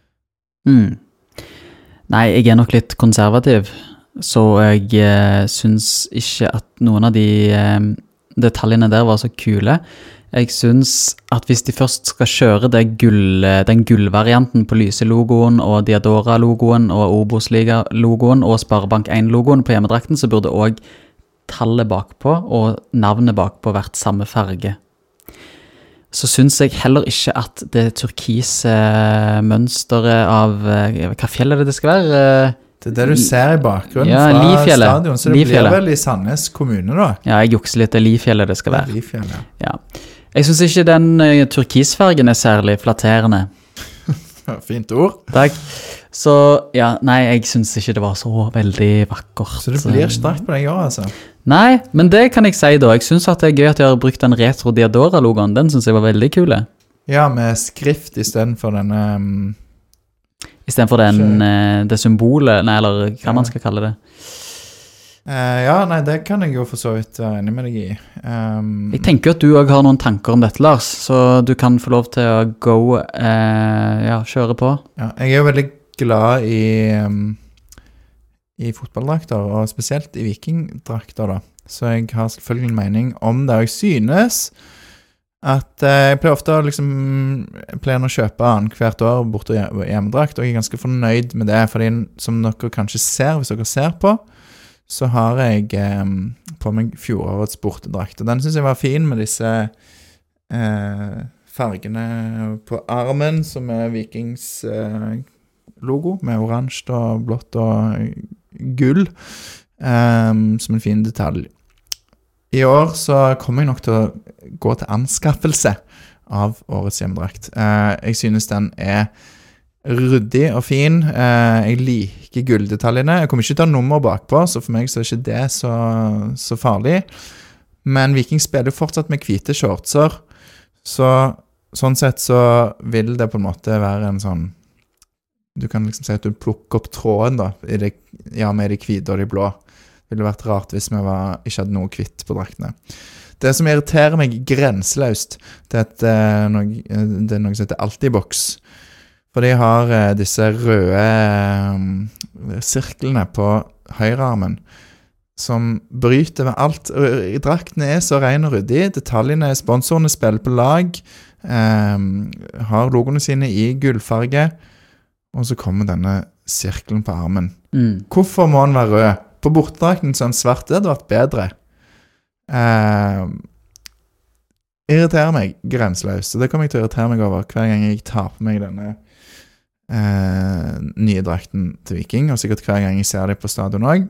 Mm. Nei, jeg er nok litt konservativ, så jeg eh, syns ikke at noen av de eh, detaljene der var så kule. Jeg syns at hvis de først skal kjøre det gull, den gullvarianten på Lyse-logoen og Diadora-logoen og Obos-liga-logoen og Sparebank én-logoen på hjemmedrakten, så burde også tallet bakpå og navnet bakpå vært samme farge. Så syns jeg heller ikke at det turkise mønsteret av eh, hva fjell er det det skal være? Det er det du ser i bakgrunnen Ja, fra Lifjellet. stadion, så det Lifjellet. blir vel i Sandnes kommune da. Ja, jeg jukser litt, det er Lifjellet det skal være. Lifjellet. Ja. Jeg syns ikke den eh, turkisfargen er særlig flatterende. Ja, fint ord. Takk. Så ja, nei, jeg syns ikke det var så veldig vakkert. Så det blir ikke drakt på deg i år, altså. Nei, men det kan jeg si da. Jeg syns at det er gøy at de har brukt den retro Diadora-logoen. Den syns jeg var veldig kule. Ja, med skrift i stedet for denne... Um, Istedenfor den, eh, det symbolet, nei, eller hva Ja. man skal kalle det. eh, ja, nei, det kan jeg jo for så vidt være enig med deg i. Um, Jeg tenker jo at du også har noen tanker om dette, Lars, så du kan få lov til å go, eh, ja, kjøre på. ja, jeg er jo veldig glad i, um, i fotballdrakter, og spesielt i vikingdrakter da. Så jeg har selvfølgelig en mening om det, og jeg synes at eh, jeg pleier ofte å liksom, jeg pleier å kjøpe annen hvert år bort og hjemmedrakt, og jeg er ganske fornøyd med det, fordi som dere kanskje ser, hvis dere ser på, så har jeg eh, på meg fjorårets bortedrakt, og den synes jeg var fin med disse eh, fargene på armen, som er Vikings eh, logo, med oransje og blått og gull, eh, som en fin detalj. I år så kommer jeg nok til å gå til anskaffelse av årets hjemmedrakt. Eh, jeg synes den er ryddig og fin. Eh, jeg liker gulldetaljene. Jeg kommer ikke til å ha nummer bakpå, så for meg så er ikke det så, så farlig. Men Viking spiller jo fortsatt med hvite shortser, så sånn sett så vil det på en måte være en sånn, du kan liksom si at du plukker opp tråden da, i det, ja, med de hvite og de blå. Det ville vært rart hvis vi var, ikke hadde noe hvitt på draktene. Det som irriterer meg grenseløst, det er, at, uh, noe, det er noe som heter Altibox. For de har eh, disse røde eh, sirklene på høyrearmen som bryter med alt. Draktene er så ren og ryddig, detaljene, sponsorene spiller på lag, eh, har logoene sine i gullfarge, og så kommer denne sirkelen på armen. Mm. Hvorfor må den være rød? På bortedrakten så er den svart, det hadde vært bedre. Eh, irriterer meg grenseløst, så det kommer jeg til å irritere meg over hver gang jeg tar på meg denne eh, nye drakten til Viking, og sikkert hver gang jeg ser det på stadion også.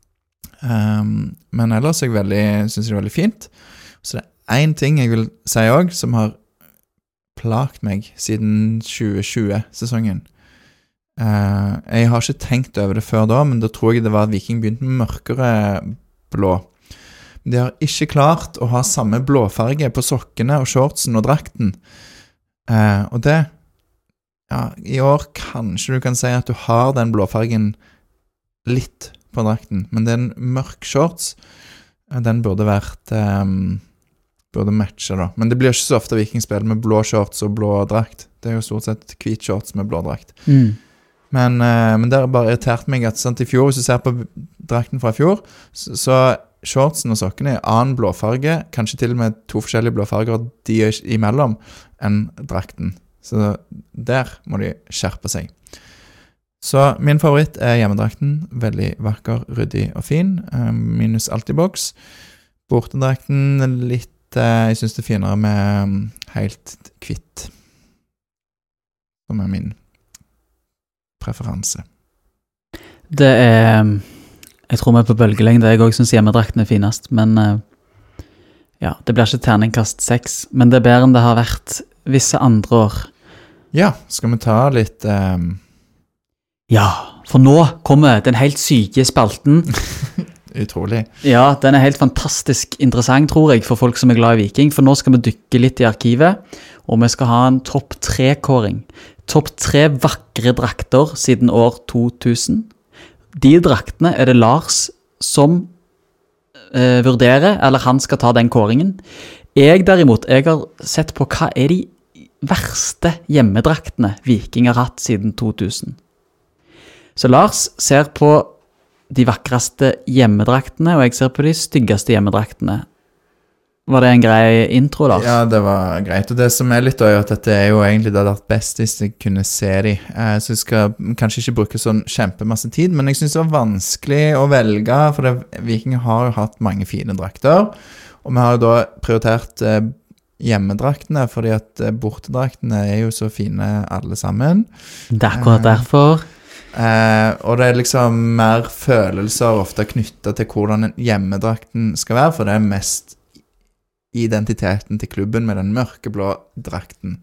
Um, men ellers er jeg veldig, synes jeg det er veldig fint. Så det er en ting jeg vil si også, som har plagt meg siden tjue tjue-sesongen. Uh, jeg har ikke tenkt over det før da, men da tror jeg det var at Viking begynte med mørkere blå. De har ikke klart å ha samme blåfarge på sokkene og shortsen og drakten. Uh, og det, ja, i år kanskje du kan si at du har den blåfargen litt på drakten, men det er en mørk shorts. Den burde vært um, burde matche da. Men det blir ikke så ofte Vikingspill med blå shorts og blå drakt. Det er jo stort sett hvit shorts med blå drakt. Mm. Men, uh, men det har bare irritert meg at sant, i fjor, hvis du ser på drakten fra i fjor, så, så shortsen og sokkene er annen blåfarge, kanskje til og med to forskjellige blåfarger de er imellom enn drakten. Så der må de skjerpe seg. Så min favoritt er hjemmedrakten, veldig vakker, ryddig og fin, uh, minus Altibox. Bortedrakten litt, uh, jeg synes det er finere med um, helt kvitt, som er min preferanse. Det er, jeg tror vi er på bølgelengde, jeg også synes hjemmedrakten er finest, men uh, ja, det blir ikke terningkast seks, men det er bedre enn det har vært visse andre år. Ja, skal vi ta litt... Um, Ja, for nå kommer den helt syke spalten. Utrolig. Ja, den er helt fantastisk interessant, tror jeg, for folk som er glad i Viking, for nå skal vi dykke litt i arkivet, og vi skal ha en topp tre-kåring. Topp tre vakre drakter siden år to tusen. De draktene er det Lars som eh, vurderer, eller han skal ta den kåringen. Jeg derimot, jeg har sett på hva er de verste hjemmedraktene Viking har hatt siden to tusen. Så Lars ser på de vakreste hjemmedraktene, og jeg ser på de styggeste hjemmedraktene. Var det en grei intro, Lars? Ja, det var greit. Og det som er litt er at dette er jo egentlig det hadde vært best hvis jeg kunne se de. Eh, så jeg skal kanskje ikke bruke sånn kjempemasse tid, men jeg synes det var vanskelig å velge, for det, Viking har jo hatt mange fine drakter, og vi har jo da prioritert eh, hjemmedraktene, fordi at eh, bortedraktene er jo så fine alle sammen. Det er akkurat derfor... Uh, og det er liksom mer følelser ofte knyttet til hvordan en hjemmedrakten skal være, for det er mest identiteten til klubben med den mørkeblå drakten.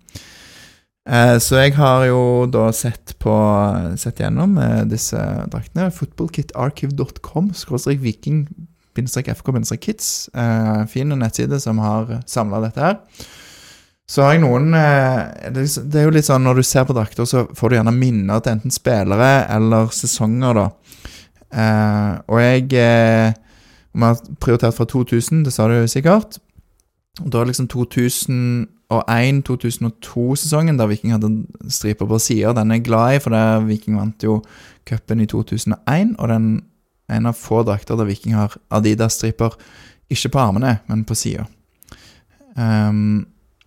Uh, så jeg har jo da sett på sett gjennom uh, disse draktene, footballkitarchive dot com skråstrek viking bindestrek f k bindestrek kids, uh, fin nettside som har samlet dette her. Så har jeg noen, det er jo litt sånn, når du ser på drakter, så får du gjerne minner til enten spillere eller sesonger da. Eh, og jeg, om jeg har prioritert fra to tusen, det sa du sikkert, og da er liksom to tusen og en til to tusen og to-sesongen, der Viking hadde striper på siden, den er jeg glad i, for det Viking vant jo cupen i to tusen og en, og den er en av få drakter der Viking har Adidas-striper, ikke på armene, men på siden. Um,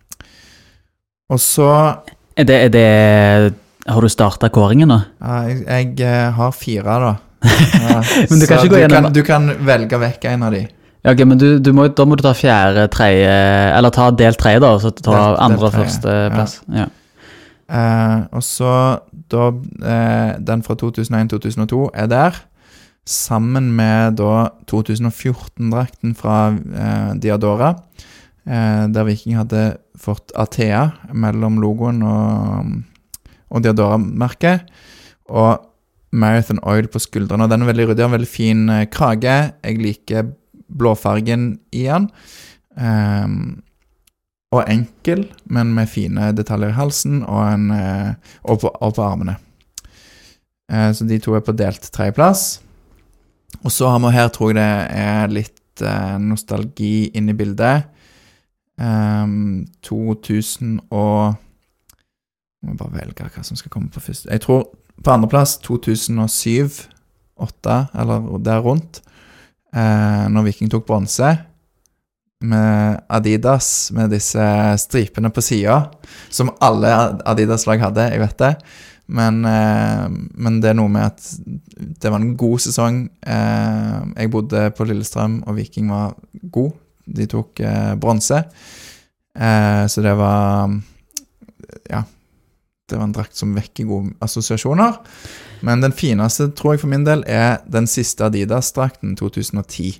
Og så... Er det, er det, har du startet kåringen nå? Ja, jeg, jeg har fire da. Ja, men du kan ikke gå gjennom... Du kan, du kan velge vekk en av de. Ja, ok, men du, du må, da må du ta fjerde, tredje, eller ta del tre da, så ta del, andre og del første plass. Ja. Ja. Uh, og så da, uh, den fra to tusen og en til to tusen og to er der, sammen med da to tusen og fjorten-drakten fra uh, Diadora, uh, der Viking hadde fått Atea mellom logoen og, og Diadora-merket, og Marathon Oil på skuldrene, og den er veldig ryddig, en veldig fin uh, krage. Jeg liker blåfargen i den, um, og enkel, men med fine detaljer i halsen, og, en, uh, og, på, og på armene. Uh, så de to er på delt tredjeplass. Og så har vi her, tror jeg det er litt uh, nostalgi inn i bildet, Um, to tusen og må bare velge hva som skal komme på først. Jeg tror på andre plass to tusen og syv, åtte, eller der rundt, eh, når Viking tok bronse, med Adidas, med disse stripene på siden, som alle Adidas-lag hadde, jeg vet det. Men, eh, men det er noe med at det var en god sesong. Eh, jeg bodde på Lillestrøm, og Viking var god. De tok eh, bronse. Eh, så det var, ja, det var en drakt som vekker gode assosiasjoner. Men den fineste, tror jeg for min del, er den siste Adidas-drakten, to tusen og ti.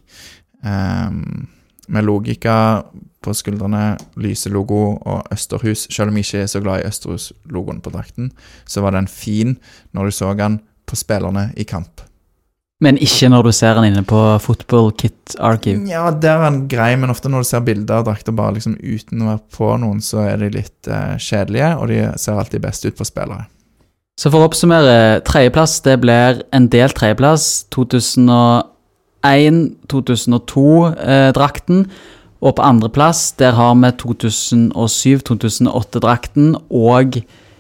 Um, med logika på skuldrene, lyselogo og Østerhus. Selv om jeg ikke er så glad i Østerhus-logoen på drakten, så var den fin når du så den på spillerne i kamp. Men ikke når du ser den inne på Football Kit Archive? Ja, der er den grei, men ofte når du ser bilder av drakter bare liksom uten å være på noen, så er de litt uh, kjedelige, og de ser alltid best ut på spillere. Så for å oppsummere, tredjeplass, det blir en del tredjeplass, to tusen og en, to tusen og to-drakten, og på andre plass, der har vi to tusen og syv, to tusen og åtte-drakten, og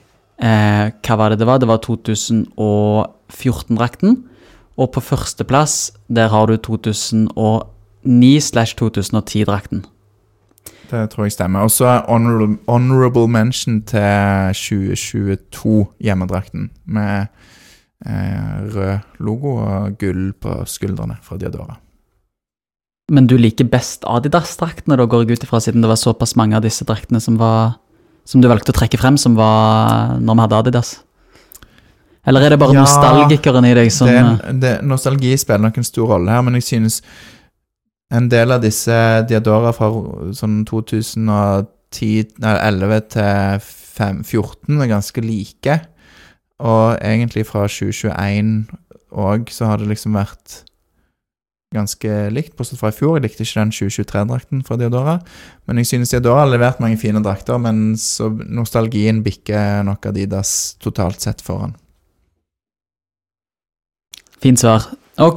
eh, hva var det det var? Det var to tusen og fjorten-drakten, og på første plass, der har du to tusen og ni slash to tusen og ti-drakten. Det tror jeg stemmer. Og så honorable, honorable mention til tjue tjueto hjemmedrakten, med Eh, rød logo og gull på skuldrene fra Diadora. Men du liker best Adidas-draktene, da går jeg ut ifra, siden det var såpass mange av disse draktene som var, som du valgte å trekke frem, som var når vi hadde Adidas? Eller er det bare ja, nostalgikeren i deg som... Det, det, nostalgi spiller nok en stor rolle her, men jeg synes en del av disse Diadora fra sånn to tusen og ti, nei, elleve til fjorten er ganske like. Og egentlig fra tjue tjueen og så har det liksom vært ganske likt, bortsett fra i fjor. Jeg likte ikke den tjue tjuetre-drakten fra Diadora, men jeg synes Diadora har levert mange fine drakter, men så nostalgien bikker nok Adidas totalt sett foran. Fint svar. Ok.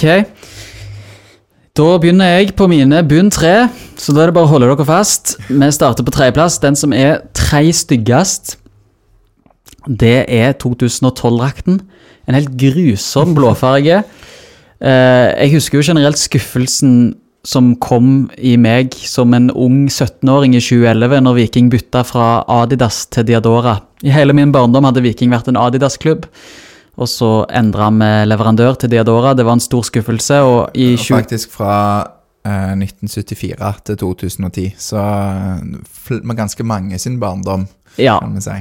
Da begynner jeg på mine bunn tre, så da er det bare å holde dere fast. Vi starter på tredjeplass, den som er tre styggest. Det er to tusen og tolv-drakten. En helt grusom blåfarge. Eh, jeg husker jo generelt skuffelsen som kom i meg som en ung syttenåring i tjue elleve når Viking bytta fra Adidas til Diadora. I hele min barndom hadde Viking vært en Adidas-klubb, og så endret vi leverandør til Diadora. Det var en stor skuffelse. Og i tjue... Faktisk fra eh, nitten syttifire til to tusen og ti, så med ganske mange sin barndom, ja. Kan vi si.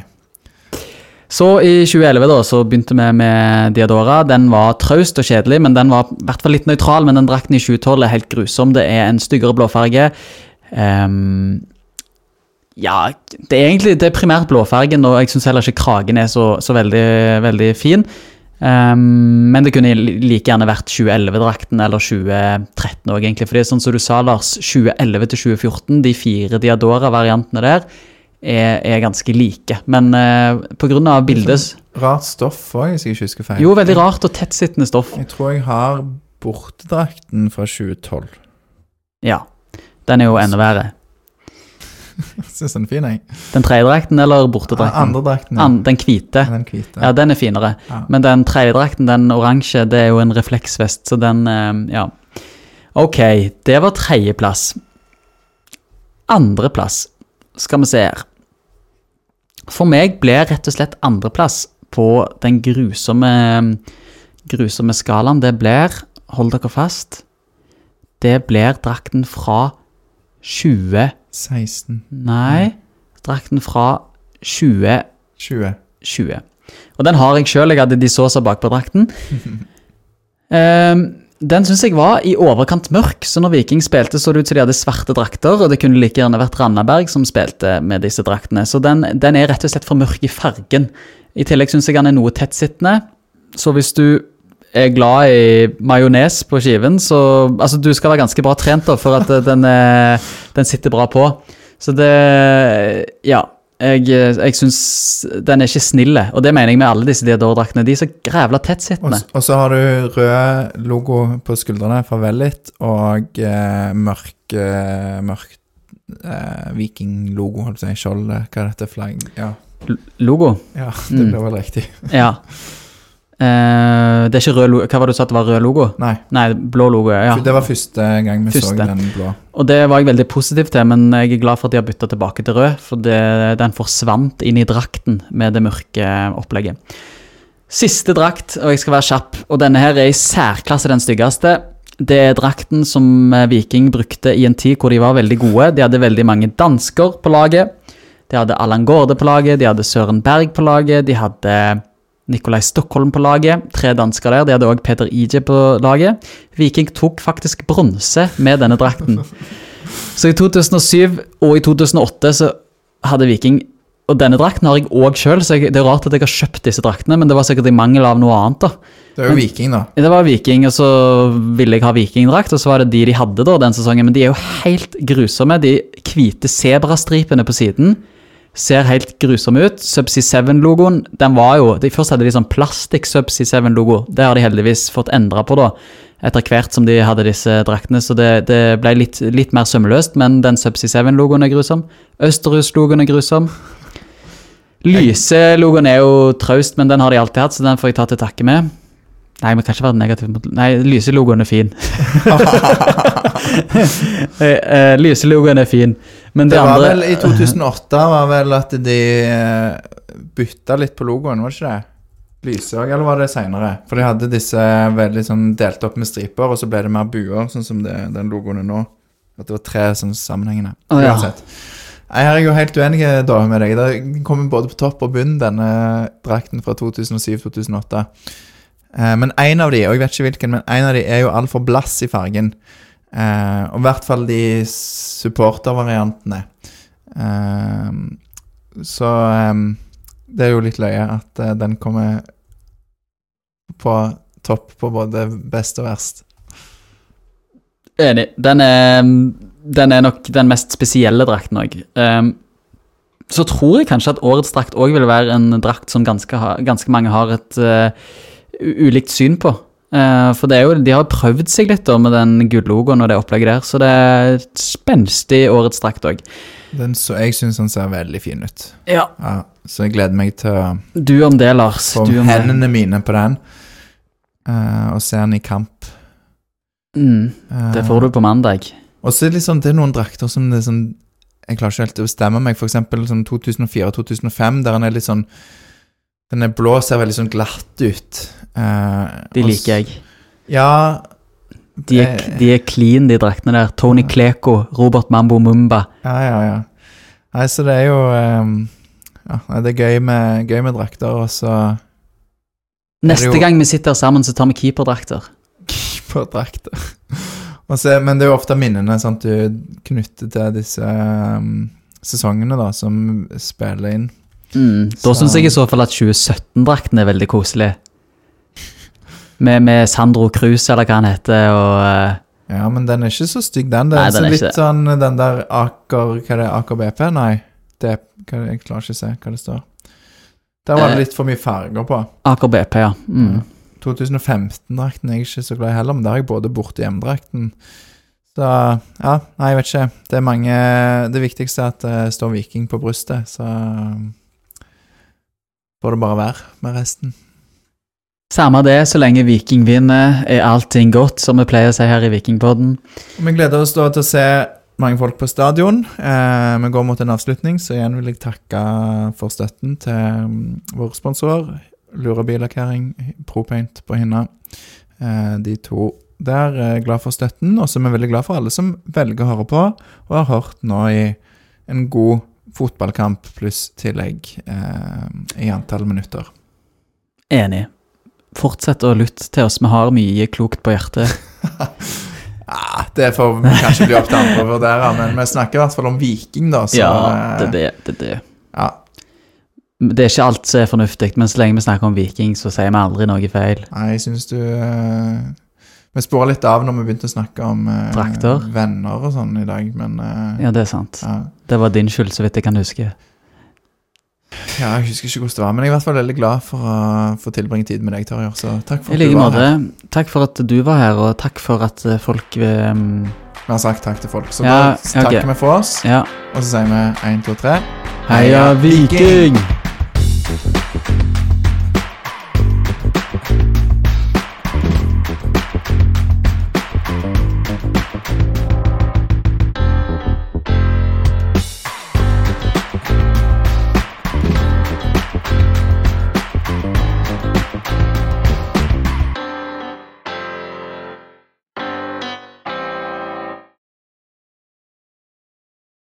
Så i tjue elleve da, så begynte vi med Diadora. Den var traust og kjedelig, men den var i hvert fall litt nøytral, men den drakten i tjue tolv er helt grusom. Det er en styggere blåfarge. Um, ja, det er egentlig det er primært blåfargen, og jeg synes heller ikke kragen er så, så veldig, veldig fin. Um, men det kunne like gjerne vært tjue elleve-drakten eller tjue tretten også, egentlig. For det er sånn som du sa, Lars, tjue elleve til tjue fjorten, de fire Diadora-variantene der, Er, er ganske like, men uh, på grunn av bildet... Rart stoff også, hvis jeg ikke husker feil. Jo, veldig rart og tettsittende stoff. Jeg tror jeg har bortedrakten fra tjue tolv. Ja, den er jo enda verre. Jeg synes den er fin, jeg. Den tredje drakten eller bortedrakten? Ja, andre drakten, ja. An, den hvite. Ja, den hvite. Ja, den er finere. Ja. Men den tredje drakten, den oransje, det er jo en refleksvest, så den, uh, ja. Ok, det var tredje plass. Andre plass, skal vi se her. For meg ble rett og slett andreplass på den grusomme, grusomme skalaen. Det blir, hold dere fast, det blir drakten fra tjue... seksten. Nei, drakten fra tjue... tjue. tjue. Og den har jeg selv, jeg hadde de såser bak på drakten. um, Den synes jeg var i overkant mørk, så når Viking spilte så det ut som de hadde svarte drakter, og det kunne like gjerne vært Randaberg som spilte med disse draktene. Så den, den er rett og slett for mørk i fargen. I tillegg synes jeg den er noe tettsittende, så hvis du er glad i majones på skiven, så altså, du skal være ganske bra trent da, for at den, er, den sitter bra på. Så det, ja... Jeg, jeg synes den er ikke snille, og det mener jeg med alle disse Diadora-draktene. De er så grævla tettsittende. Og, og så har du rød logo på skuldrene fra Vellit, og eh, mørk, eh, mørk eh, viking-logo, holdt jeg, skjold, hva er dette, flagg? Ja. L- Logo? Ja, det Mm. blir vel riktig. Ja. Eh, det er ikke rød logo. Hva var det du sa at det var rød logo? Nei, Nei, blå logo, ja. det var første gang vi Første. så den blå. Og det var jeg veldig positiv til, men jeg er glad for at de har byttet tilbake til rød, for det, den forsvant inn i drakten med det mørke opplegget. Siste drakt, og jeg skal være kjapp, og denne her er i særklasse den styggeste. Det er drakten som Viking brukte i en tid hvor de var veldig gode. De hadde veldig mange dansker på laget. De hadde Allan Gårde på laget, de hadde Søren Berg på laget, de hadde Nikolai Stockholm på laget, tre dansker der, de hadde også Peter Ije på laget. Viking tok faktisk bronse med denne drakten. Så i to tusen og syv og i to tusen og åtte så hadde Viking, og denne drakten har jeg også selv, så jeg, det er rart at jeg har kjøpt disse draktene, men det var sikkert i mangel av noe annet da. Det er jo Viking da. Det var Viking, og så ville jeg ha Vikingdrakt, og så var det de de hadde da den sesongen, men de er jo helt grusomme, de hvite zebrastripene på siden, ser helt grusomme ut. Subsea seven-logoen, den var jo, de først hadde de sånn plastikk Subsea seven-logo, det har de heldigvis fått endret på da, etter hvert som de hadde disse draktene, så det, det ble litt, litt mer sømmeløst, men den Subsea seven-logoen er grusom, Østerhus-logoen er grusom, Lyse-logoen er jo traust, men den har de alltid hatt, så den får jeg ta til takke med. Nei, men kan ikke være negativ mot... Nei, Lyse-logoen er fin. Lyse-logoen er fin. Men det, det var andre... vel i to tusen og åtte var vel at de bytta litt på logoen, var det ikke det? Lyse, eller var det senere? For de hadde disse veldig sånn delt opp med striper, og så ble det mer buer, sånn som det, den logoen er nå. At det var tre sånn sammenhengende. Oh, ja. Uansett. Jeg er jo helt uenig da med deg. Det kommer både på topp og bunn, denne drakten fra to tusen og syv til to tusen og åtte. Men en av de, og jeg vet ikke hvilken, men en av de er jo alt for blass i fargen. Uh, og i hvert fall de supportervariantene. Uh, så um, det er jo litt løye at uh, den kommer på topp på både best og verst. Enig. Den er, den er nok den mest spesielle drakten også. Um, så tror jeg kanskje at årets drakt også vil være en drakt som ganske, ha, ganske mange har et uh, ulikt syn på. Uh, for det er jo, de har prøvd seg litt da, med den gulllogoen og det opplegget der, så det er et spenstig årets drakt også. Den så, jeg synes den ser veldig fin ut. Ja. Ja, så jeg gleder meg til å Du om det, Lars. få Du om hendene mine på den, uh, og se den i kamp. Mm, det får du på mandag. Og så er det, liksom, det er noen drakter som det er sånn, jeg klarer ikke helt å bestemme meg, for eksempel sånn to tusen og fire og to tusen og fem, der den er litt sånn, den er blå, ser veldig sånn glatt ut. Uh, De liker jeg. Ja. De er, de er clean, de draktene der. Tony Kleko, Robert Mambo Mumba. Ja, ja, ja. Nei, så det er jo, um, ja, det er gøy med, gøy med drakter, og så... Neste jo... gang vi sitter sammen, så tar vi keeperdrakter. Keeperdrakter. Så, men det er jo ofte minnene sant, du knytter til disse um, sesongene da, som spiller inn. Mm, da så... synes jeg i så fall at tjue sytten-drakten er veldig koselig. Med, med Sandro Cruz, eller hva han heter, og... Uh... Ja, men den er ikke så stygg, den. Det er, Nei, den er litt ikke. sånn, den der Aker, hva er det, Aker B P? Nei, det, hva, jeg klarer ikke å se hva det står. Der var det litt for mye farger på. Aker B P, ja. Mm. to tusen og femten-drakten er jeg ikke så glad i heller, men der har jeg både borte hjemmedrakten. Så, ja, nei, jeg vet ikke. Det er mange, det viktigste er at det står Viking på brystet, så får det bare være med resten. Samme det, så lenge Viking vinner, er allting godt, som vi pleier å si her i Vikingpodden. Vi gleder oss da til å se mange folk på stadion. Eh, vi går mot en avslutning, så igjen vil jeg takke for støtten til um, vår sponsor, Lura Billakkering, ProPaint på Hinna. Eh, de to der er glad for støtten, og så er vi veldig glad for alle som velger å høre på, og har hørt nå i en god fotballkamp pluss tillegg eh, i antall minutter. Enig. Fortsett å lytte til oss, vi har mye klokt på hjertet. Ja, det får kanskje bli opp til andre å vurdere, men vi snakker i hvert fall om Viking da. Så, ja, det er det, det er det. Ja. Det er ikke alt som er fornuftig, men så lenge vi snakker om Viking, så sier vi aldri noe feil. Nei, jeg synes du... Uh, vi sporer litt av når vi begynte å snakke om uh, Drakter. venner og sånn i dag, men... Uh, ja, det er sant. Ja. Det var din skyld, så vidt jeg kan huske. Ja, jeg husker ikke hvordan det var, men jeg er i hvert fall veldig glad for å få tilbringe tid med deg, Tarjei, så takk for I at like du var måte. her. Takk for at du var her, og takk for at folk... Um... Vi har sagt takk til folk, så ja, da takker okay. vi for oss, ja. og så sier vi en, to, tre. Heia Viking!